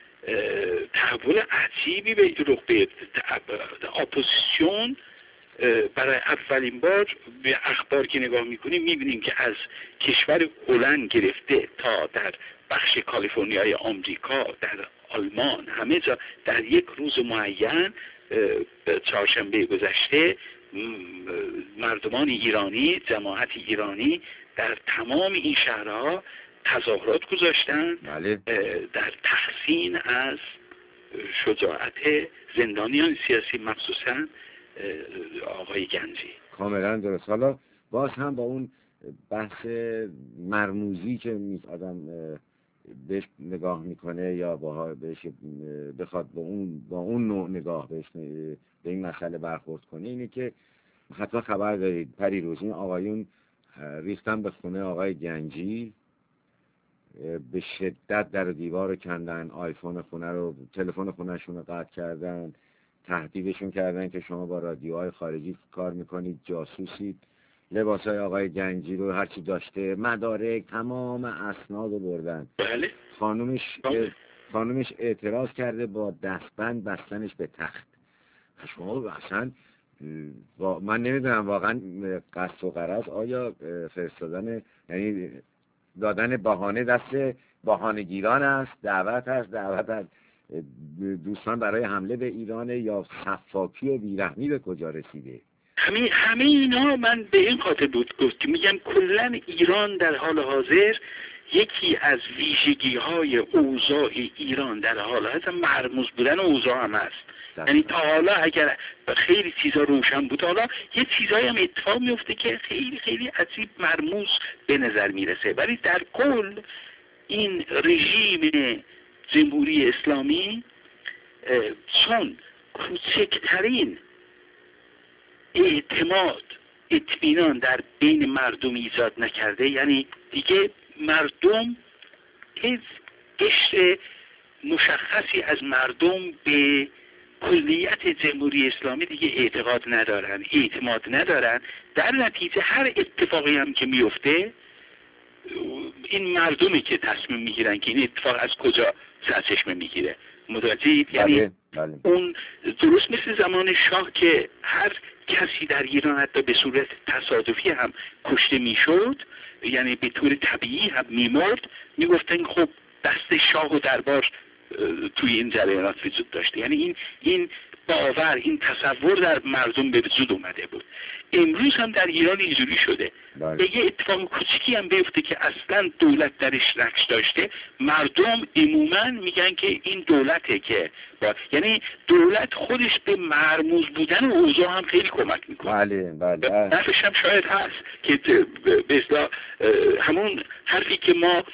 تحول عجیبی به رخ اپوزیسیون برای اولین بار به اخبار که نگاه میکنیم میبینیم که از کشور هلند گرفته تا در بخش کالیفرنیای آمریکا، در آلمان، همه جا در یک روز معین چهارشنبه گذشته مردمان ایرانی، جماعت ایرانی در تمام این شهرها تظاهرات گذاشتن. بله. در تحسین از شجاعت زندانیان سیاسی مخصوصا آقای گنجی. کاملا درست. حالا باز هم با اون بحث مرموزی که آدم بهش نگاه میکنه یا با بهش بخواد با اون با اون نوع نگاه بهش به این مسئله برخورد کنه، اینه که حتما خبر دارید پریروز این آقایون ریختن به خونه آقای گنجی، به شدت در دیوار کندن، آیفون خونه رو، تلفن خونهشون رو قطع کردن، تهدیدشون کردن که شما با رادیوهای خارجی کار میکنید، جاسوسید، لباسای آقای گنجی رو هرچی داشته، مدارک، تمام اسناد رو بردن. بله. خانومش خانومش اعتراض کرده با دستبند بستنش به تخت. شما اصلا با من نمیدونم واقعا قصد و غرض آیا فرستادن، یعنی دادن بهانه دست بهانه‌گیران است، دعوت است، دعوت از دوستان برای حمله به ایران، یا صفاکی و بیرحمی به کجا رسیده؟ همه همه اینا من به این خاطر بود گفت که میگم کلا ایران در حال حاضر یکی از ویژگی های اوضاع ایران در حال حاضر مرموز بودن اوضاع هم است. یعنی تا حالا اگر خیلی چیزا روشن بود، حالا یه چیزایی هم اتفاق میفته که خیلی خیلی عجیب مرموز به نظر میرسه، ولی در کل این رژیم جمهوری اسلامی چون کوچکترین اعتماد اطمینان در بین مردم ایجاد نکرده، یعنی دیگه مردم هیچ قشر مشخصی از مردم به کلیت جمهوری اسلامی دیگه اعتقاد ندارن، اعتماد ندارن. در نتیجه هر اتفاقی هم که میفته این مردمی که تصمیم میگیرن که این اتفاق از کجا سرچشمه میگیره. متوجهید؟ یعنی بله. اون درست مثل زمان شاه که هر کسی در ایران حتی به صورت تصادفی هم کشته میشد، یعنی به طور طبیعی هم میمرد، میگفتن خب دست شاه و دربار توی این جریانات وجود داشته. یعنی این این باور، این تصور در مردم به وجود اومده بود. امروز هم در ایران اینجوری شده. به یه اتفاق کوچیکی هم بیفته که اصلا دولت درش نقش داشته، مردم عموما میگن که این دولته که با... یعنی دولت خودش به مرموز بودن اوضاع هم خیلی کمک میکنه. بله بله. نفش هم شاید هست که به اصطلاح همون حرفی که ما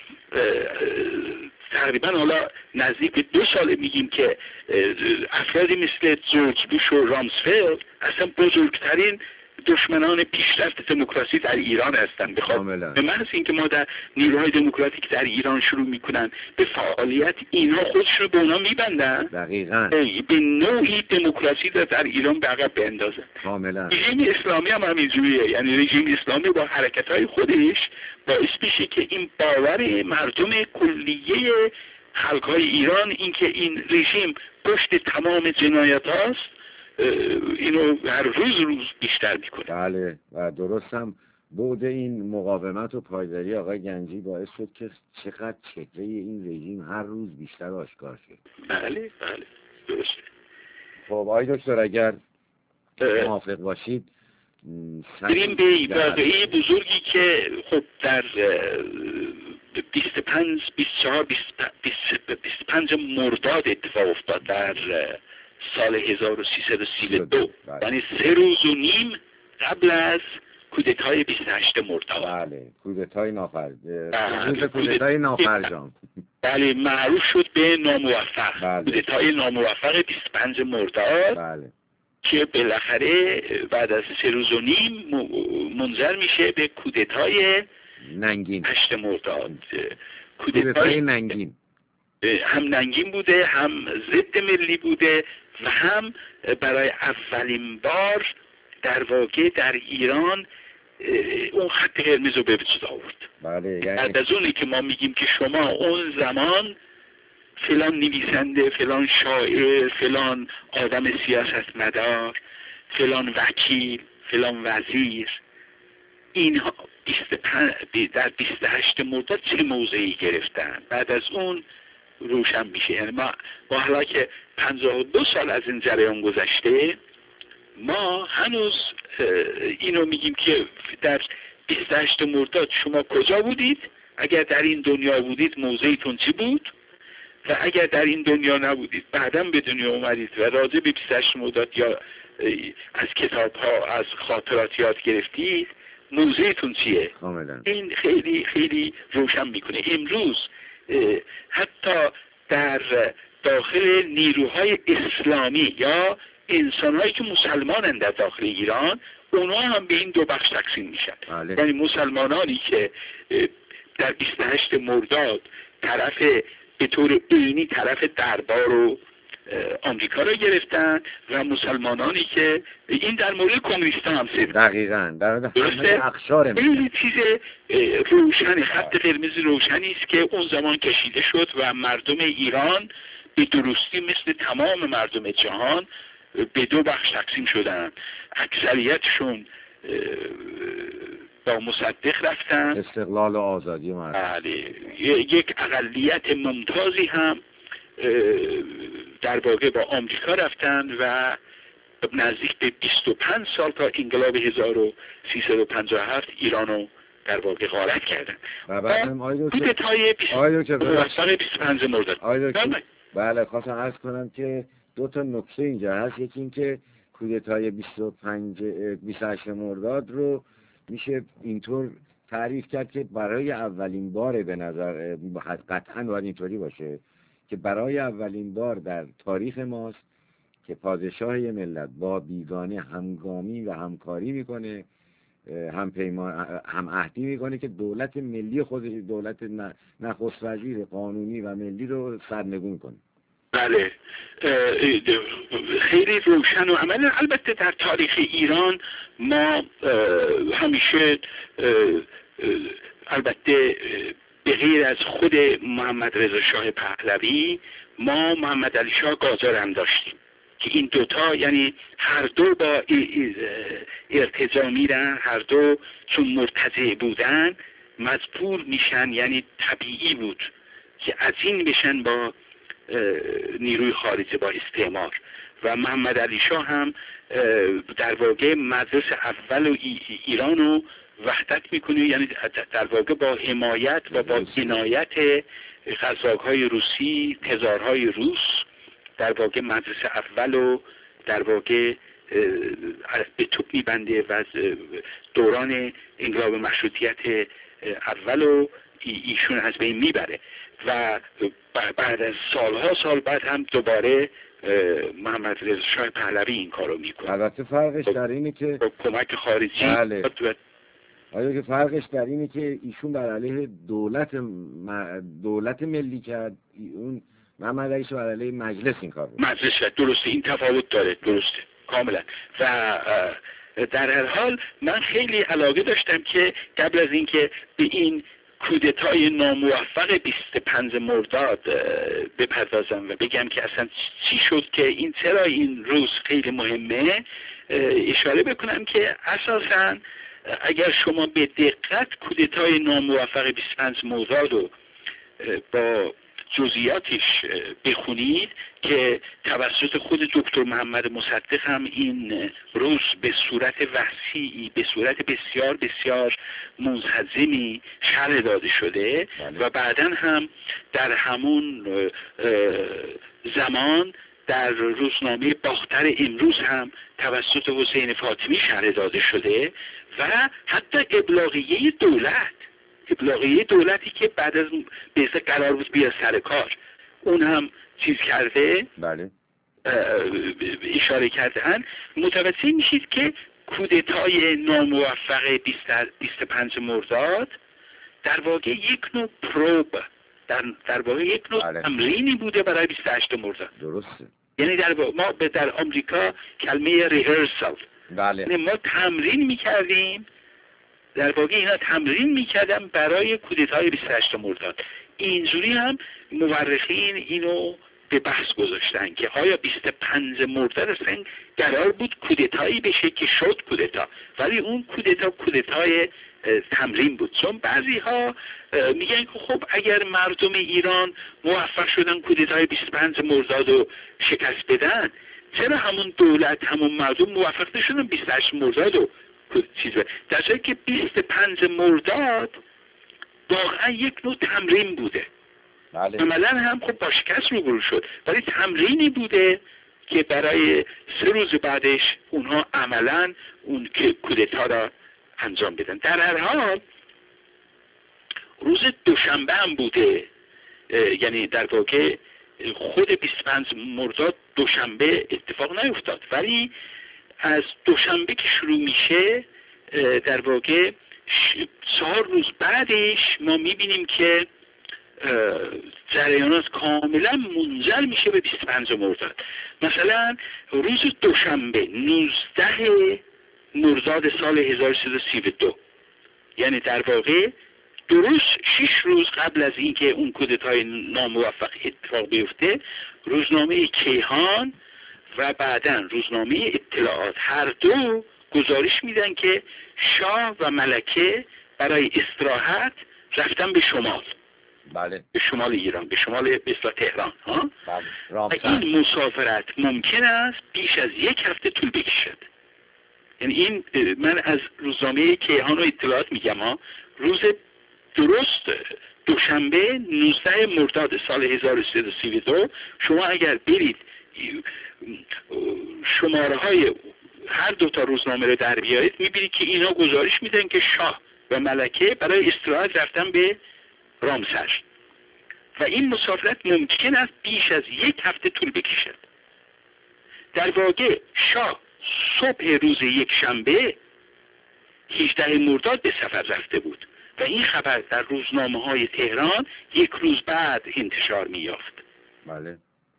تقریبا حالا نزدیک به دو ساله میگیم که افرادی مثل جورج بوش و رامسفلد اصلا بزرگترین دشمنان پیشرفت دموکراسی در ایران هستند. بخواد به محض اینکه ما در نیروهای دموکراتیک در ایران شروع میکنن به فعالیت، اینها خودشون به اونا میبندن دقیقاً به نوعی دموکراسی در ایران به عقب بندازن. کاملا. رژیم اسلامی هم همینجوریه، یعنی رژیم اسلامی با حرکت‌های خودش باعث میشه که این باور مردم کلیه خلق‌های ایران اینکه این رژیم پشت تمام جنایت هاست، اینو هر روز روز بیشتر میکنه. بله و درست هم بعد این مقاومت و پایداری آقای گنجی باعث شد که چقدر چهره این رژیم هر روز بیشتر آشکار شد. بله بله درسته. خب آقای دکتر اگر موافق باشید بریم به واقعی بزرگی که خب در بیست و پنج بیست و چهار بیست و پنج مرداد اتفاق افتاد در سال هزار و سیصد و سی و دو، یعنی سه روز و نیم قبل از کودتای بیست و هشت مرداد. بله، کودتای نافر روز کودتای نافرجام. بله، معروف شد به ناموفق. بله. کودتای ناموفق بیست و پنج مرداد. بله. که بالاخره بعد از سه روز و نیم منجر میشه به کودتای ننگین هشت مرداد. کودتای ننگین هم ننگین بوده، هم ضد ملی بوده و هم برای اولین بار در واقع در ایران اون خط قرمز رو به وجود آورد. بله، یعنی بعد از اونی که ما میگیم که شما اون زمان فلان نویسنده، فلان شاعر، فلان آدم سیاستمدار، فلان وکیل، فلان وزیر، اینها در بیست و هشت مرداد چه موضعی گرفتن، بعد از اون روشن میشه. یعنی ما با حالا که پنجاه و دو سال از این جریان گذشته، ما هنوز اینو میگیم که در بیست و هشت مرداد شما کجا بودید؟ اگر در این دنیا بودید موضعیتون چی بود؟ و اگر در این دنیا نبودید بعداً به دنیا اومدید و راجع به بیست و هشت مرداد یا از کتاب ها از خاطرات یاد گرفتید، موضعیتون چیه؟ کاملا. این خیلی خیلی روشن میکنه. امروز حتی در داخل نیروهای اسلامی یا انسانهایی که مسلمانن در داخل ایران، اونا هم به این دو بخش تقسیم میشن. بله. یعنی مسلمانانی که در بیست و هشت مرداد طرف به طور عینی طرف دربار و آمریکا را گرفتن و مسلمانانی که این در مورد کمونیستان هم سید. دقیقاً در همه اقشار این چیز روشنی، خط قرمز روشنی است که اون زمان کشیده شد و مردم ایران به درستی مثل تمام مردم جهان به دو بخش تقسیم شدن. اکثریتشون با مصدق رفتن، استقلال و آزادی مردم. بله. یک اقلیت ممتازی هم در واقع با آمریکا رفتن و نزدیک به بیست و پنج سال تا انقلاب هزار و سیصد و پنجاه و هفت ایرانو در واقع غارت کردن. و بعدم آیدو کودتای بیست و پنج مرداد. بله، خواستم عرض کنم که دو تا نکته اینجا هست. یکی این که کودتای بیست و پنج بیست و هشت مرداد رو میشه اینطور تعریف کرد که برای اولین بار، به نظر قطعا باید اینطوری باشه که برای اولین بار در تاریخ ماست که پادشاه یه ملت با بیگانه همگامی و همکاری میکنه، هم پیمان هم عهدی میکنه که دولت ملی خودش، دولت نخست وزیر قانونی و ملی رو سرنگون کنه. بله، خیلی روشن و عملا. البته در تاریخ ایران ما همیشه البته به غیر از خود محمد رضا شاه پهلوی، ما محمد علی شاه قاجار هم داشتیم که این دوتا یعنی هر دو با ارتجاع میرن، هر دو چون مرتضی بودن مجبور میشن، یعنی طبیعی بود که عجین بشن با نیروی خارجی، با استعمار. و محمد علی شاه هم در واقع مجلس اول ایران رو وحدت میکنه، یعنی در واقع با حمایت و با عنایت قزاق‌های روسی، تزارهای روس، در واقع مجلس اول رو در واقع به توپ میبنده و دوران انقلاب مشروطیت اول رو ایشون از بین میبره و بعد از سالها سال بعد هم دوباره محمد رضا شاه پهلوی این کارو میکنه. البته فرقش در اینه که کمک خارجی. بله. آیا که فرقش در اینه که ایشون بر علیه دولت م... دولت ملی کرد، اون محمد علی شاه بر علیه مجلس این کار بود. مجلس کرد، درسته، این تفاوت داره، درسته کاملا. و در هر حال من خیلی علاقه داشتم که قبل از اینکه به این کودتای ناموفق بیست و پنج مرداد بپردازم و بگم که اصلا چی شد که این چرا این روز خیلی مهمه، اشاره بکنم که اساساً اگر شما به دقت کودتای ناموفق بیست و پنج مرداد رو با جزئیاتش بخونید که توسط خود دکتر محمد مصدق هم این روز به صورت وسیعی، به صورت بسیار بسیار منسجمی شرح داده شده بله. و بعداً هم در همون زمان در روزنامه باختر امروز هم توسط حسین فاطمی شرح داده شده و حتی ابلاغیه دولت ابلاغیه دولتی که بعد از بیسته قرار بود بیا سر کار اون هم چیز کرده بله. اشاره کردن متوجه میشید که کودتای ناموفق بیست و پنج مرداد در واقع یک نوع پروب در, در واقع یک نوع بله. تمرینی بوده برای بیست و هشت مرداد. درسته. یعنی در ما در آمریکا کلمه ریهرسال بله. یعنی ما تمرین میکردیم، در واقع اینا تمرین میکردن برای کودتای بیست و هشت مرداد. اینجوری هم مورخین اینو به بحث گذاشتن که آیا بیست و پنج مرداد اصلا قرار بود کودتایی بشه که شد کودتا، ولی اون کودتا کودتای تمرین بود. چون بعضی ها میگن که خب اگر مردم ایران موفق شدن کودتای بیست و پنج مرداد رو شکست بدن، چرا همون دولت همون مردم موفق نشدن بیست و هشت مرداد رو چیز بده؟ در صورتی که بیست و پنج مرداد واقعا یک نوع تمرین بوده. بله. عملا هم خب با شکست روبرو شد، ولی تمرینی بوده که برای سه روز بعدش اونها عملا اون کودتا را انجام بدن. در هر حال روز دوشنبه هم بوده، یعنی در واقع خود بیست و پنج مرداد دوشنبه اتفاق نیفتاد، ولی از دوشنبه که شروع میشه در واقع چهار روز بعدش ما میبینیم که جریانات کاملا منجر میشه به بیست و پنج مرداد. مثلا روز دوشنبه نوزده مرداد سال هزار و سیصد و سی و دو، یعنی در واقع درست شش روز قبل از اینکه اون کودتای ناموفق اتفاق بیفته، روزنامه کیهان و بعداً روزنامه اطلاعات هر دو گزارش میدن که شاه و ملکه برای استراحت رفتن به شمال. بله. به شمال ایران، به شمال بسلا تهران ها. بله. و این مسافرت ممکن است بیش از یک هفته طول بکشد. یعنی این من از روزنامه کیهان و اطلاعات میگم ها، روز درست دوشنبه نوزده مرداد سال هزار و سیصد و سی و دو شما اگر برید شماره های هر دو تا روزنامه رو در بیارید میبینید که اینا گزارش میدن که شاه و ملکه برای استراحت رفتن به رامسر و این مسافرت ممکن است بیش از یک هفته طول بکشد. در واقع شاه صبح روز یک شنبه هجده مرداد به سفر رفته بود و این خبر در روزنامه های تهران یک روز بعد انتشار می یافت. بله.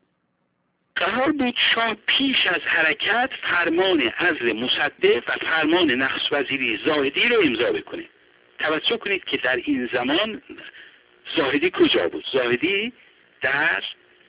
قرار بود شاه پیش از حرکت فرمان عزل مصدق و فرمان نخست وزیری زاهدی رو امضا بکنه. توجه کنید که در این زمان زاهدی کجا بود؟ زاهدی در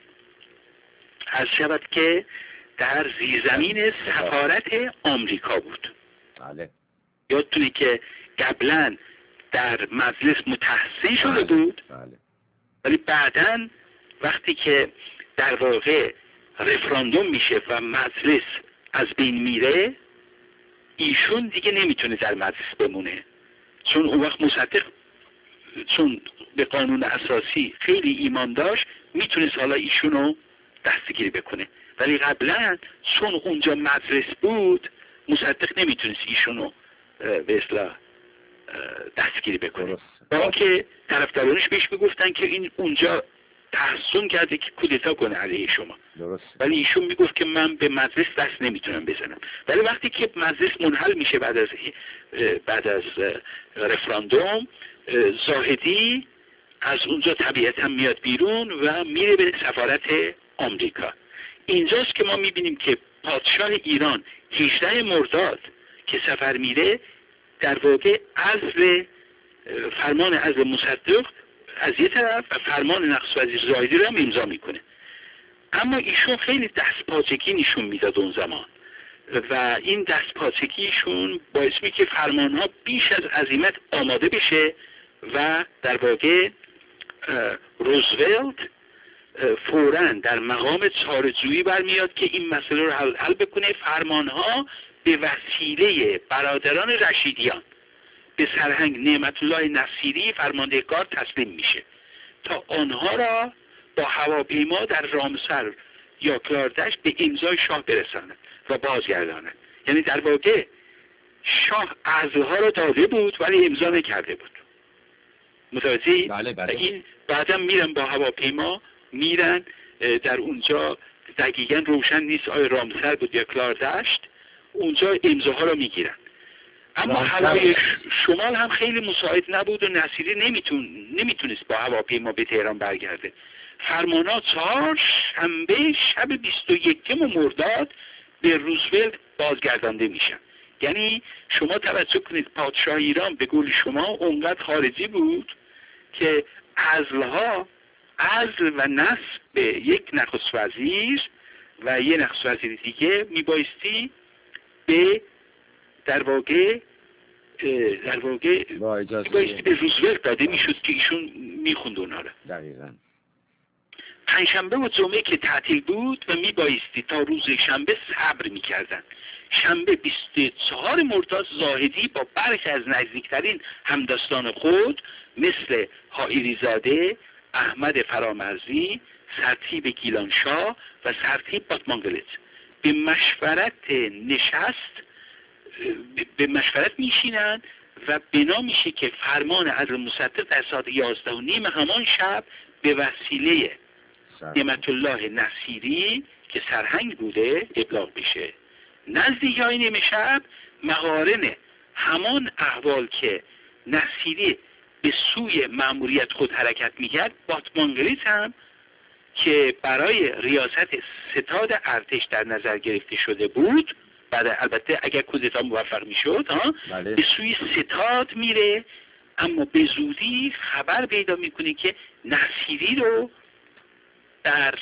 از شود که در زیرزمین سفارت آمریکا بود. بله. یادتونه که قبلا در مجلس متحسن شده بود. بله. ولی بعداً وقتی که در واقع رفراندوم میشه و مجلس از بین میره، ایشون دیگه نمیتونه در مجلس بمونه، چون اون وقت مصدق چون به قانون اساسی خیلی ایمان داشت میتونست حالا ایشونو دستگیری بکنه، ولی قبلا چون اونجا مجلس بود مصدق نمیتونست ایشونو به اصطلاح دستگیری بکنه، با اینکه طرفدارانش بهش میگفتن که این اونجا تحسن کرده که کودتا کنه علیه شما. درست. ولی ایشون میگفت که من به مجلس دست نمیتونم بزنم. ولی وقتی که مجلس منحل میشه بعد از بعد از رفراندوم، زاهدی از اونجا طبیعتا میاد بیرون و میره به سفارت آمریکا. اینجاست که ما میبینیم که پادشاه ایران هجده مرداد که سفر میره در واقع عزل فرمان عزل مصدق از یه طرف و فرمان نخست وزیر زاهدی رو هم امضا میکنه. اما ایشون خیلی دستپاچگی نشون میداد اون زمان و این دستپاچگیشون باعث میشه که فرمانها بیش از عزیمت آماده بشه و در واقع روزولت فوراً در مقام چاره‌جویی برمیاد که این مسئله رو حل, حل بکنه. فرمانها به وسیله برادران رشیدیان به سرهنگ نعمت الله نصیری فرماندهکار تسلیم میشه تا آنها را با هواپیما در رامسر یا کلاردشت به امضای شاه برساند و بازگرداند. یعنی در واقع شاه عزلها را داده بود ولی امضا نکرده بود. متوجهی؟ بله بله. این بعدم میرن با هواپیما میرن در اونجا، دقیقاً روشن نیست آیا رامسر بود یا کلاردشت، اونجا امضاها را میگیرن. اما هوای شمال هم خیلی مساعد نبود و نصیری نمیتون نمیتونست با هواپیما به تهران برگرده. فرمانا چهار شنبه شب بیست و یکم مرداد به روزولت بازگردانده میشن. یعنی شما توجه کنید پادشاه ایران به قول شما اونقدر خارجی بود که عزلها عزل و نصب به یک نخست وزیر و یک نخست وزیر دیگه میبایستی به در واقع در واقع میبایستی به روزولت داده میشد که ایشون میخوند اونا رو. دقیقاً پنجشنبه و جمعه که تعطیل بود و میبایستی تا روز شنبه صبر میکردن. شنبه بیست و چهار مرداد زاهدی با برخی از نزدیکترین همدستان خود مثل حائری زاده، احمد فرامرزی، سرتیپ گیلانشاه و سرتیپ باتمانگلیت به مشورت نشست به مشورت میشینن و بنا میشه که فرمان عدل مصدق در ساعت یازده و نیم همان شب به وسیله نعمت الله نصیری که سرهنگ بوده ابلاغ بشه. نزدیک های نیمه شب مقارن همان احوال که نصیری به سوی مأموریت خود حرکت میکرد، باتمانگلیت هم که برای ریاست ستاد ارتش در نظر گرفته شده بود، بعد البته اگر کودتا موفق میشد ها بله. به سوی ستاد میره، اما به زودی خبر پیدا میکنه که نصیری رو در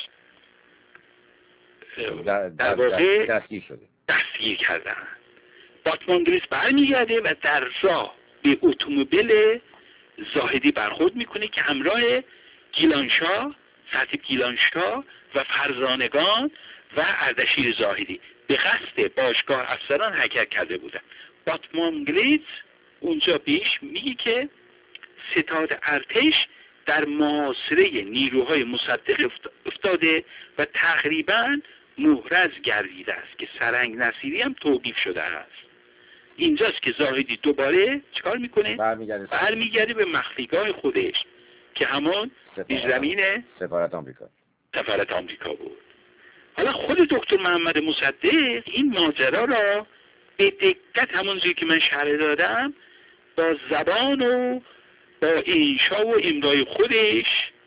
در, در واقع دستگیر شده دستگیر کردن. باتمانگلیت برمیگرده و در راه به اتومبیل زاهدی برخورد میکنه که همراه گیلانشاه، سرتیپ گیلانشاه و فرزانگان و اردشیر زاهدی به قصد باشگاه افسران حرکت کرده بودن. باتمانگلیت اونجا پیش میگه که ستاد ارتش در محاصره نیروهای مصدق افتاده و تقریباً محرز گردیده است که سرهنگ نصیری هم توقیف شده است. اینجاست که زاهدی دوباره چکار میکنه؟ برمیگرده برمیگرده به مخفیگاه خودش که همون زمین سفارت آمریکا سفارت آمریکا بود. حالا خود دکتر محمد مصدق این ماجرا را به دقت همونجوری که من شرح دادم با زبان و با انشا و املای خودش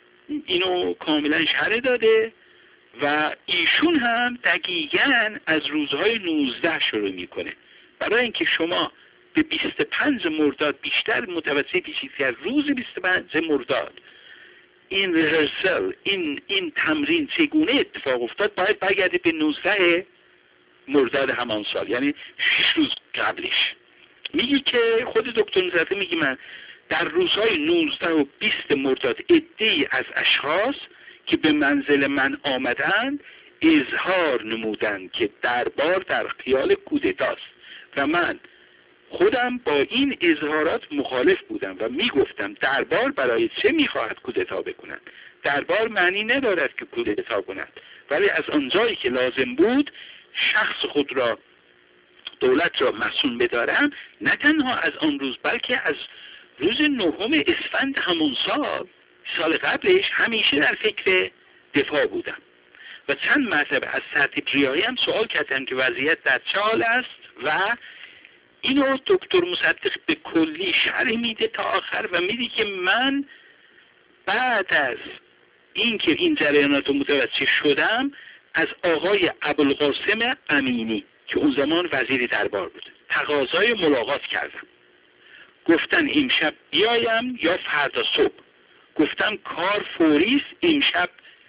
اینو کاملا شرح داده و ایشون هم دقیقاً از روزهای نوزده شروع میکنه برای اینکه شما به بیست و پنج مرداد بیشتر متوجه بشید که از روز بیست و پنج مرداد این ریهرسل این این تمرین چگونه اتفاق افتاد باید برگرده به نوزده مرداد همان سال، یعنی شش روز قبلش. میگی که خود دکتر مصدق میگی من در روزهای نوزده و بیست مرداد عده‌ای از اشخاص که به منزل من آمدند اظهار نمودند که دربار در خیال کودتاست و من خودم با این اظهارات مخالف بودم و میگفتم دربار برای چه میخواهد کودتا بکنند؟ دربار معنی ندارد که کودتا کند، ولی از آنجایی که لازم بود شخص خود را دولت را مسئول بدارم، نه تنها از آن روز بلکه از روز نهم اسفند همون سال سال قبلش همیشه در فکر دفاع بودم و چند مرتبه از سرتیپ ریاحی هم سوال کردم که وضعیت در چه حال است و اینو دکتر مصدق به کلی شرح میده تا آخر و میگه که من بعد از اینکه این جریانات رو متوجه شدم از آقای ابوالقاسم امینی که اون زمان وزیر دربار بود تقاضای ملاقات کردم. گفتن امشب بیایم یا فردا صبح. گفتم کار فوری است، امشب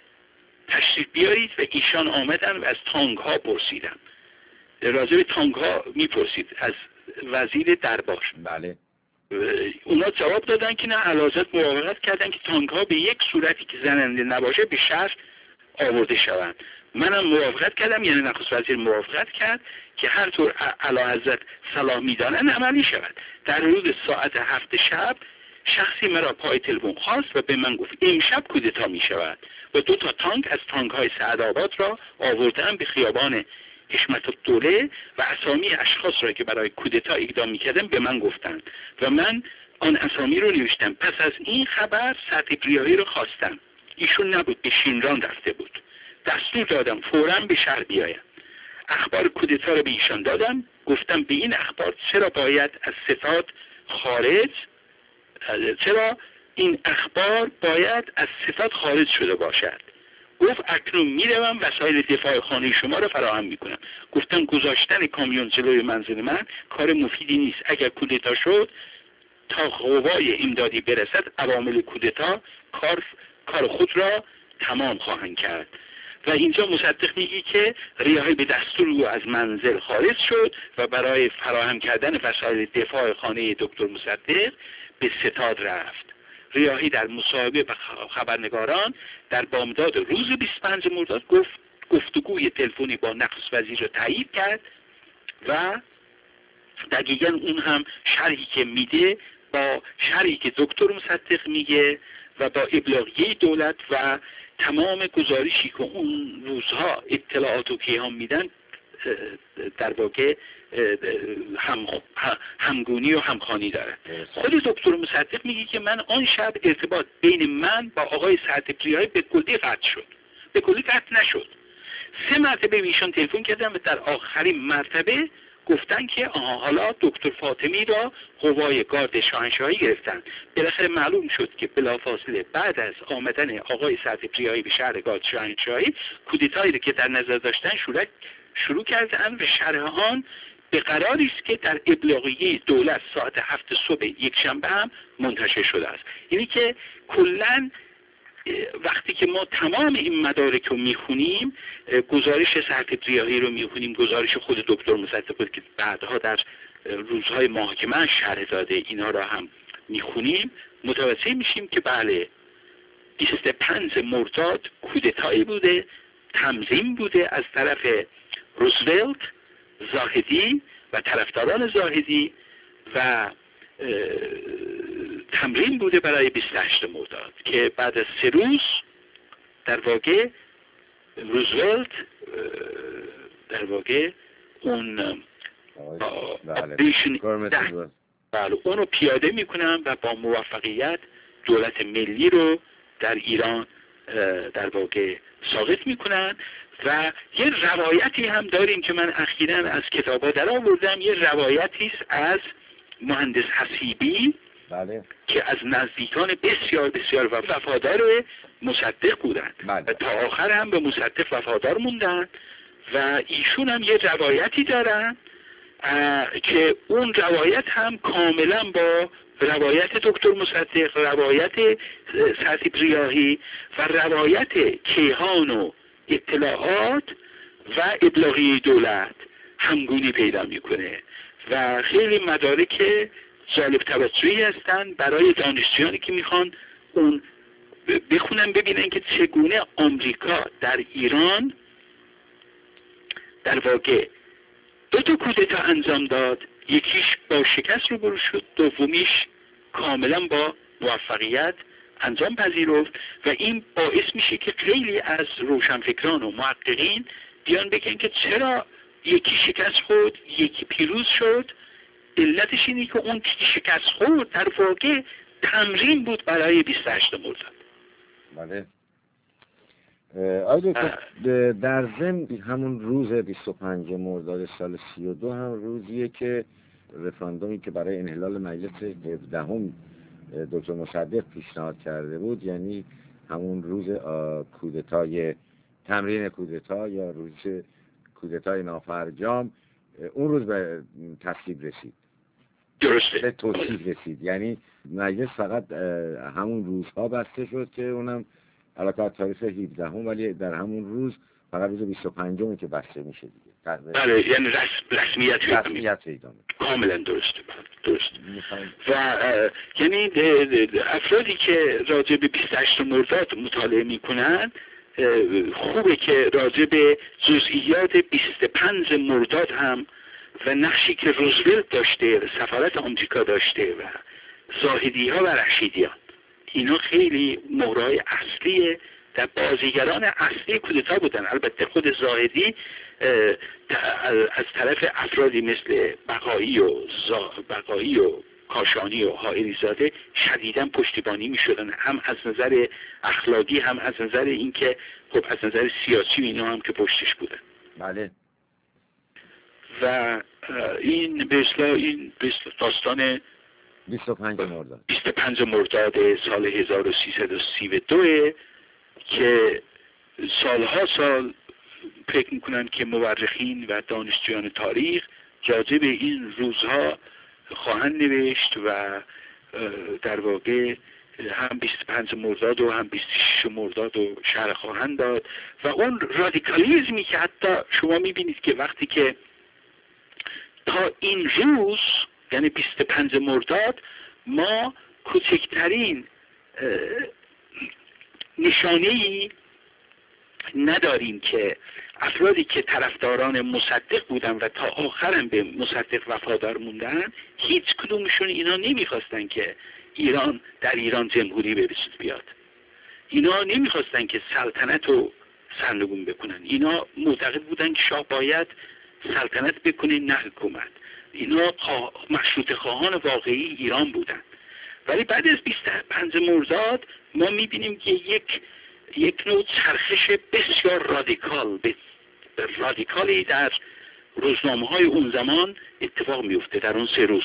تشریف بیارید و ایشان آمدن و از تانک ها پرسیدم. راجع به تانک ها میپرسید از وزیر دربار. بله. اونا جواب دادن که نه، اعلیحضرت موافقت کردن که تانک ها به یک صورتی که زننده نباشه به شهر آورده شوند. منم موافقت کردم، یعنی نخست وزیر موافقت کرد که هر طور اعلیحضرت صلاح میدانن عملی شود. در حدود ساعت هفت شب شخصی مرا پای تلفن خواست و به من گفت امشب کودتا می شود و دو تا تانک از تانک های سعدآباد را آوردن به خیابان حشمت الدوله و اسامی اشخاص را که برای کودتا اقدام می‌کردن به من گفتند و من آن اسامی رو نوشتم. پس از این خبر سطح ریاهی رو خواستم. ایشون نبود، به شینران رفته بود. دستور دادم فوراً به شهر بیایم. اخبار کودتا رو به ایشان دادم. گفتم به این اخبار چرا باید از ستاد خارج چرا این اخبار باید از ستاد خارج شده باشد. گفت اکنون میروم وسایل دفاع خانه شما رو فراهم میکنم. گفتم گذاشتن کامیون جلوی منزل من کار مفیدی نیست. اگر کودتا شد تا قوای امدادی برسد عوامل کودتا کار کار خود را تمام خواهند کرد. و اینجا مصدق میگی که ریاحی به دستور او از منزل خارج شد و برای فراهم کردن وسایل دفاع خانه دکتر مصدق به ستاد رفت. ریاحی در مصاحبه با خبرنگاران در بامداد روز بیست و پنج مرداد گفت گفتگوی تلفنی با نخست وزیر را تایید کرد و دقیقاً اون هم شرحی که میده با شرحی که دکتر مصدق میگه و با ابلاغیه دولت و تمام گزارشی که اون روزها اطلاعات و کیهان میدن در واقع هم همگونی و همخوانی داره. خود دکتر مصدق میگه که من آن شب ارتباط بین من با آقای سعدپریایی به کلی قطع شد. به کلی قطع نشد. سه مرتبه ایشان تلفن کردن و در آخرین مرتبه گفتن که آها حالا دکتر فاطمی را قوای گارد شاهنشاهی گرفتن. بالاخره معلوم شد که بلافاصله بعد از آمدن آقای سعدپریایی به شهر گارد شاهنشاهی کودتایی که در نظر داشتن شروع شروع کردن و شرح آن به قراری است که در ابلاغیه دولت ساعت هفت صبح یک شنبه هم منتشر شده است. یعنی که کلاً وقتی که ما تمام این مدارک رو میخونیم، گزارش سعدپریایی رو میخونیم، گزارش خود دکتر مصدق بود که بعدها در روزهای محاکمه شرح داده، اینا را هم میخونیم، متوجه میشیم که بله بیست و پنج مرداد کودتایی بوده، تنظیم بوده از طرف روزولت، زاهدی و طرفداران زاهدی و تمرین بوده برای بیست و هشت مرداد که بعد از سه روز در واقع روزولت در واقع اون آپریشن بله اون رو پیاده میکنن و با موفقیت دولت ملی رو در ایران در واقع ساقط میکنن. و یه روایتی هم داریم که من اخیراً از کتابا در آوردم، یه روایتی است از مهندس حسیبی بله. که از نزدیکان بسیار بسیار وفادار مصدق بودند بله. و تا آخر هم به مصدق وفادار موندن و ایشون هم یه روایتی دارن که اون روایت هم کاملا با روایت دکتر مصدق، روایت سعدپریایی و روایت کیهان و اطلاعات و ابلاغیه دولت همگونی پیدا میکنه و خیلی مدارک جالب توجهی هستن برای دانشجویانی که میخوان اون بخونن ببینن که چگونه آمریکا در ایران در واقع دو تا کودتا انجام داد، یکیش با شکست روبرو شد، دومیش کاملا با موفقیت انجام پذیرفت و این باعث میشه که خیلی از روشنفکران و محققین بیان بگن که چرا یکی شکست خورد یکی پیروز شد. علتش اینه که اون که شکست خورد در واقع تمرین بود برای بیست و هشت مرداد. بله. آیا دکتر در ضمن همون روز بیست و پنج مرداد سال سی و دو هم روزیه که رفراندومی که برای انحلال مجلس هفدهم دکتر مصدق پیشنهاد کرده بود، یعنی همون روز کودتای تمرین کودتا یا روز کودتای نافرجام، اون روز به تصویب رسید. درسته. به توصیف رسید. یعنی مجلس فقط همون روزها بسته شد که اونم علاقه تاریخ هفدهم، ولی در همون روز فقط روز بیست و پنجم که بسته میشه دیگه. بله، یعنی رسم، رسمیت پیدا رسمیت پیدا کاملا درسته. درست. و یعنی افرادی که راجع به بیست و هشتم مرداد مطالعه میکنن خوبه که راجع به جزئیات بیست و پنجم مرداد هم و نقشی که روزولت داشته و سفارت آمریکا داشته و زاهدی ها و رشیدیان، اینا خیلی مهرهای اصلی در بازیگران اصلی کودتا بودن. البته خود زاهدی از طرف افرادی مثل بقایی و بقایی و کاشانی و حائری زاده شدیداً پشتیبانی می شدن، هم از نظر اخلاقی هم از نظر اینکه خب از نظر سیاسی اینا هم که پشتش بودن. بله. و این به اصطلاح این داستان بیست و پنجم مرداد بیست و پنجم مرداد سال هزار و سیصد و سی و دو که سالها سال فکر میکنن که مورخین و دانشجویان تاریخ راجع به این روزها خواهند نوشت و در واقع هم بیست و پنجم مرداد و هم بیست و ششم مرداد و شرح خواهند داد. و اون رادیکالیزمی که حتی شما میبینید که وقتی که تا این روز یعنی بیست و پنجم مرداد ما کوچکترین نشانه‌ای نداریم که افرادی که طرفداران مصدق بودن و تا آخرم به مصدق وفادار موندن، هیچ کدومشون اینا نمیخواستن که ایران در ایران جمهوری به وجود بیاد. اینا نمیخواستن که سلطنت رو سرنگون بکنن. اینا معتقد بودن که شاه باید سلطنت بکنه نه حکومت. اینا مشروط خواهان واقعی ایران بودن. ولی بعد از بیست و پنجم مرداد ما میبینیم که یک یک نوع چرخش بسیار رادیکال به رادیکالی در روزنامه های اون زمان اتفاق میفته. در اون سه روز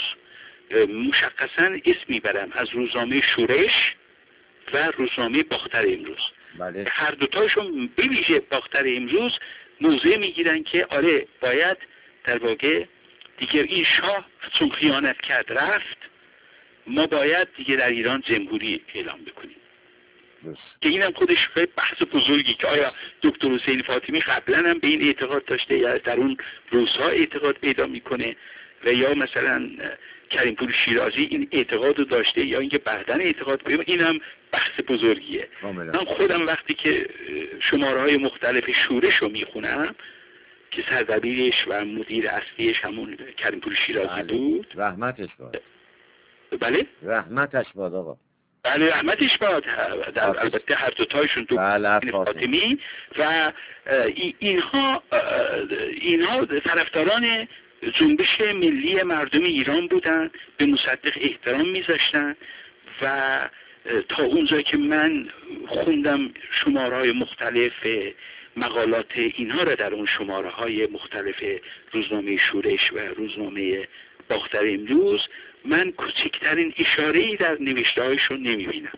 مشخصا اسم میبرم از روزنامه شورش و روزنامه باختر امروز. بله. هر دوتاشون به ویژه باختر امروز موضع میگیرن که آره باید در واقع دیگه این شاه چون خیانت کرد رفت، ما باید دیگه در ایران جمهوری اعلام بکنیم. بس. که اینم خودش خیلی بحث بزرگی که آیا دکتر حسین فاطمی قبلا هم به این اعتقاد داشته یا در اون روزها اعتقاد پیدا میکنه و یا مثلا کریم پور شیرازی این اعتقاد رو داشته یا اینکه بعداً اعتقاد پیدا، این هم بحث بزرگیه. کاملا. من خودم وقتی که شماره های مختلف شورش رو میخونم که سردبیرش و مدیر اصلیش همون کریم پور شیرازی بله. بود. رحمتش باد. بله؟ رحمتش باد آقا. بله رحمتش باد. در البته هر دو تایشون تو بله فاطمی و اینها اینها طرفداران جنبش ملی مردم ایران بودن، به مصدق احترام میذاشتن و تا اونجایی که من خوندم شماره های مختلف مقالات اینها را در اون شماره های مختلف روزنامه شورش و روزنامه باختر امروز، من کوچکترین اشاره‌ای در نوشته هایشون نمیبینم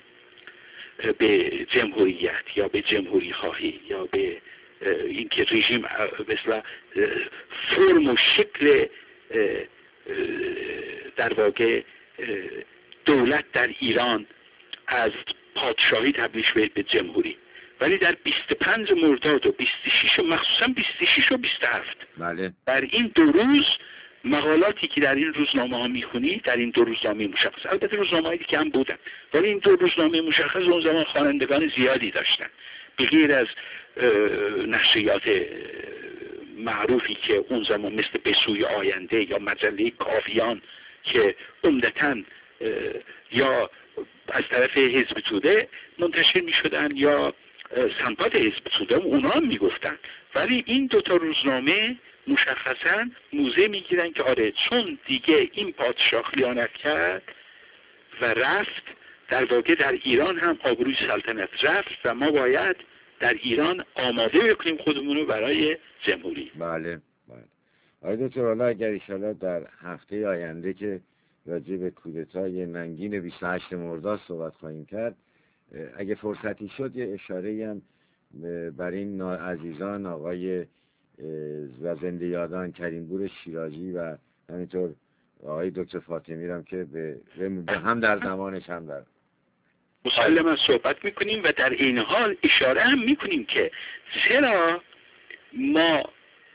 به جمهوریت یا به جمهوری خواهی یا به اینکه رژیم مثلا فرم و شکل در واقع دولت در ایران از پادشاهی تبدیل شد به جمهوری. ولی در بیست و پنج مرداد و بیست و شش مخصوصا بیست و شش و بیست و هفت بله. در این دو روز مقالاتی که در این روزنامه ها میخونی، در این دو روزنامه مشخص، البته روزنامه هایی که هم بودن ولی این دو روزنامه مشخص اون زمان خوانندگان زیادی داشتن به غیر از نشریات معروفی که اون زمان مثل به سوی آینده یا مجله کاویان که عمدتاً یا از طرف حزب توده منتشر می شدن یا سمپات حزب توده اونا هم می گفتن. ولی این دوتا روزنامه مشخصاً موضع می گیرن که آره چون دیگه این پادشاه خیانت کرد و رفت، در واقع در ایران هم آبروی سلطنت رفت و ما باید در ایران آماده بکنیم خودمون رو برای جمهوری. بله بله. آقای دکتر حالا اگر ایشالا در هفته آینده که راجع به کودتای ننگین بیست و هشتم مرداد صحبت خواهیم کرد، اگه فرصتی شد یه اشاره‌ای هم برای این عزیزان آقای و زنده یادان کریم پور شیرازی و همینطور آقای دکتر فاطمی هم که به هم در زمانش هم در مسلما صحبت میکنیم و در این حال اشاره هم میکنیم که چرا ما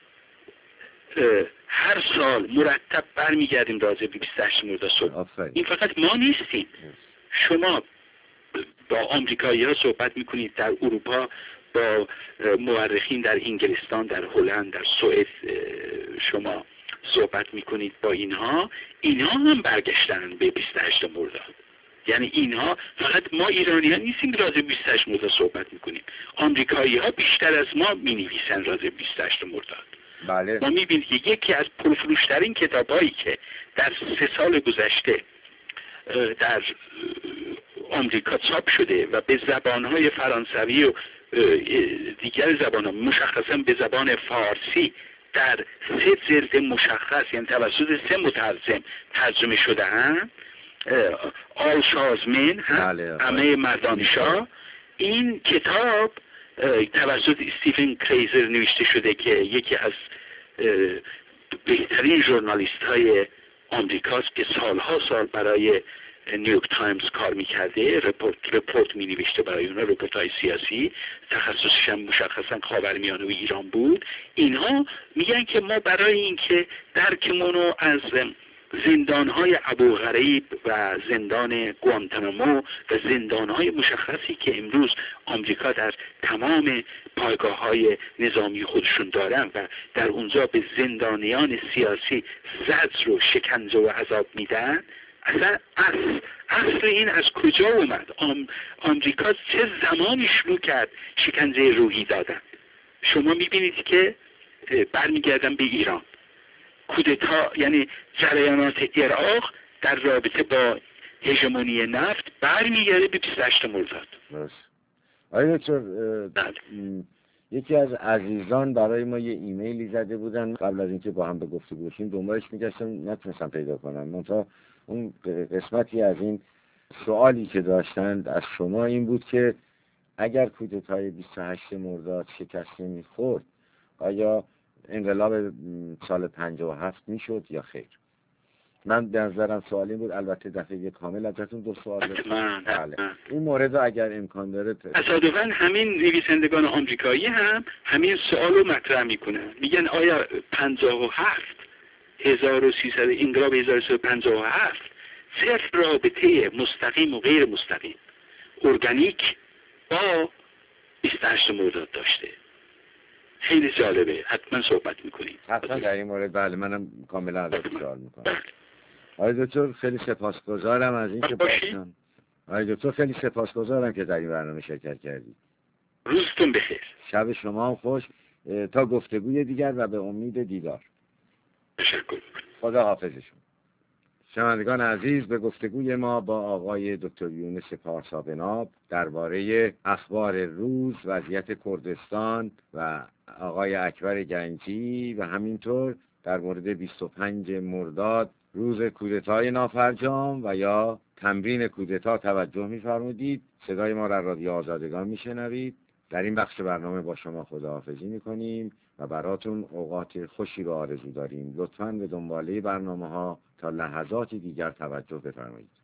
هر سال مرتب برمیگردیم راجع به بیست و هشت مرداد صبح. این فقط ما نیستیم. شما با آمریکایی ها صحبت میکنید، در اروپا با مورخین در انگلستان، در هلند، در سوئد شما صحبت میکنید با اینها، اینها هم برگشتن به بیست و هشت مرداد. یعنی اینها، فقط ما ایرانی ها نیستیم که راجع به بیست و هشت مرداد صحبت میکنیم، آمریکایی ها بیشتر از ما مینویسن راجع به بیست و هشت مرداد. بله. ما میبینید که یکی از پرفروشترین کتابایی که در سه سال گذشته در آمریکا چاپ شده و به زبانهای فرانسوی و دیگر زبانها، مشخصا به زبان فارسی در سه جلد مشخص، یعنی توسط سه مترجم ترجمه شده هم، آل شازمن هم، همه مردان شاه. این کتاب توسط استیفن کریزر نوشته شده که یکی از بهترین ژورنالیست های آمریکاست که سالها سال برای نیویورک تایمز کار میکرده، رپورت رپورت می نوشته برای اونها، رپورت های سیاسی، تخصصش هم مشخصا خاورمیانه و ایران بود. اینها میگن که ما برای اینکه درکمونو از زندانهای ابوغریب و زندان گوانتانامو و زندانهای مشخصی که امروز آمریکا در تمام پایگاه‌های نظامی خودشون دارن و در اونجا به زندانیان سیاسی زجر و شکنجه و عذاب میدن، اصلا اصل, اصل این از کجا اومد؟ آم، آمریکا چه زمانی شروع کرد شکنجه روحی دادن؟ شما میبینید که برمیگردن به ایران، کودتا، یعنی جریانات عراق در رابطه با هژمونی نفت برمیگرده به بیست و هشت مرداد. آیا دکتر، یکی از عزیزان برای ما یه ایمیلی زده بودن قبل از اینکه با هم به گفتگو بشیم، دنبالش میگشتم نتونستم پیدا کنم. منتها اون قسمتی از این سوالی که داشتند از شما این بود که اگر کودتای بیست و هشت مرداد شکست می‌خورد، آیا انقلاب سال پنجاه و هفت میشد یا خیر؟ من به نظرم سوال این بود. البته دفعه کامل ازتون دو سوال داشتم. بله. این مورد اگر امکان داره، تصادفاً همین نویسندگان آمریکایی هم همین سوال رو مطرح میکنن، میگن آیا پنجاه و هفت هزار و سیصد انقلاب هزار و سیصد و پنجاه و هفت صرف رابطه مستقیم و غیر مستقیم ارگانیک با بیست و هشت مرداد داشته؟ خیلی جالبه، حتما صحبت میکنیم. حتما در این مورد. بله، منم کاملا ازت سوال میکنم. آقای دکتر خیلی سپاسگزارم از این که باشن. آقای دکتر خیلی سپاسگزارم که در این برنامه شرکت کردید. روزتون بخیر. شب شما هم خوش. تا گفتگوی دیگر و به امید دیدار. تشکر. خدا حافظشون. شنوندگان عزیز، به گفتگوی ما با آقای دکتر یونس پارسابناب درباره اخبار روز، وضعیت کردستان و آقای اکبر گنجی و همینطور در مورد بیست و پنج مرداد روز کودتای نافرجام و یا تمرین کودتا توجه می‌فرمودید. صدای ما را رادیو آزادگان میشنوید. در این بخش برنامه با شما خداحافظی میکنیم و براتون اوقات خوشی رو آرزو داریم. لطفاً به دنباله برنامه ها تا لحظات دیگر توجه بفرمایید.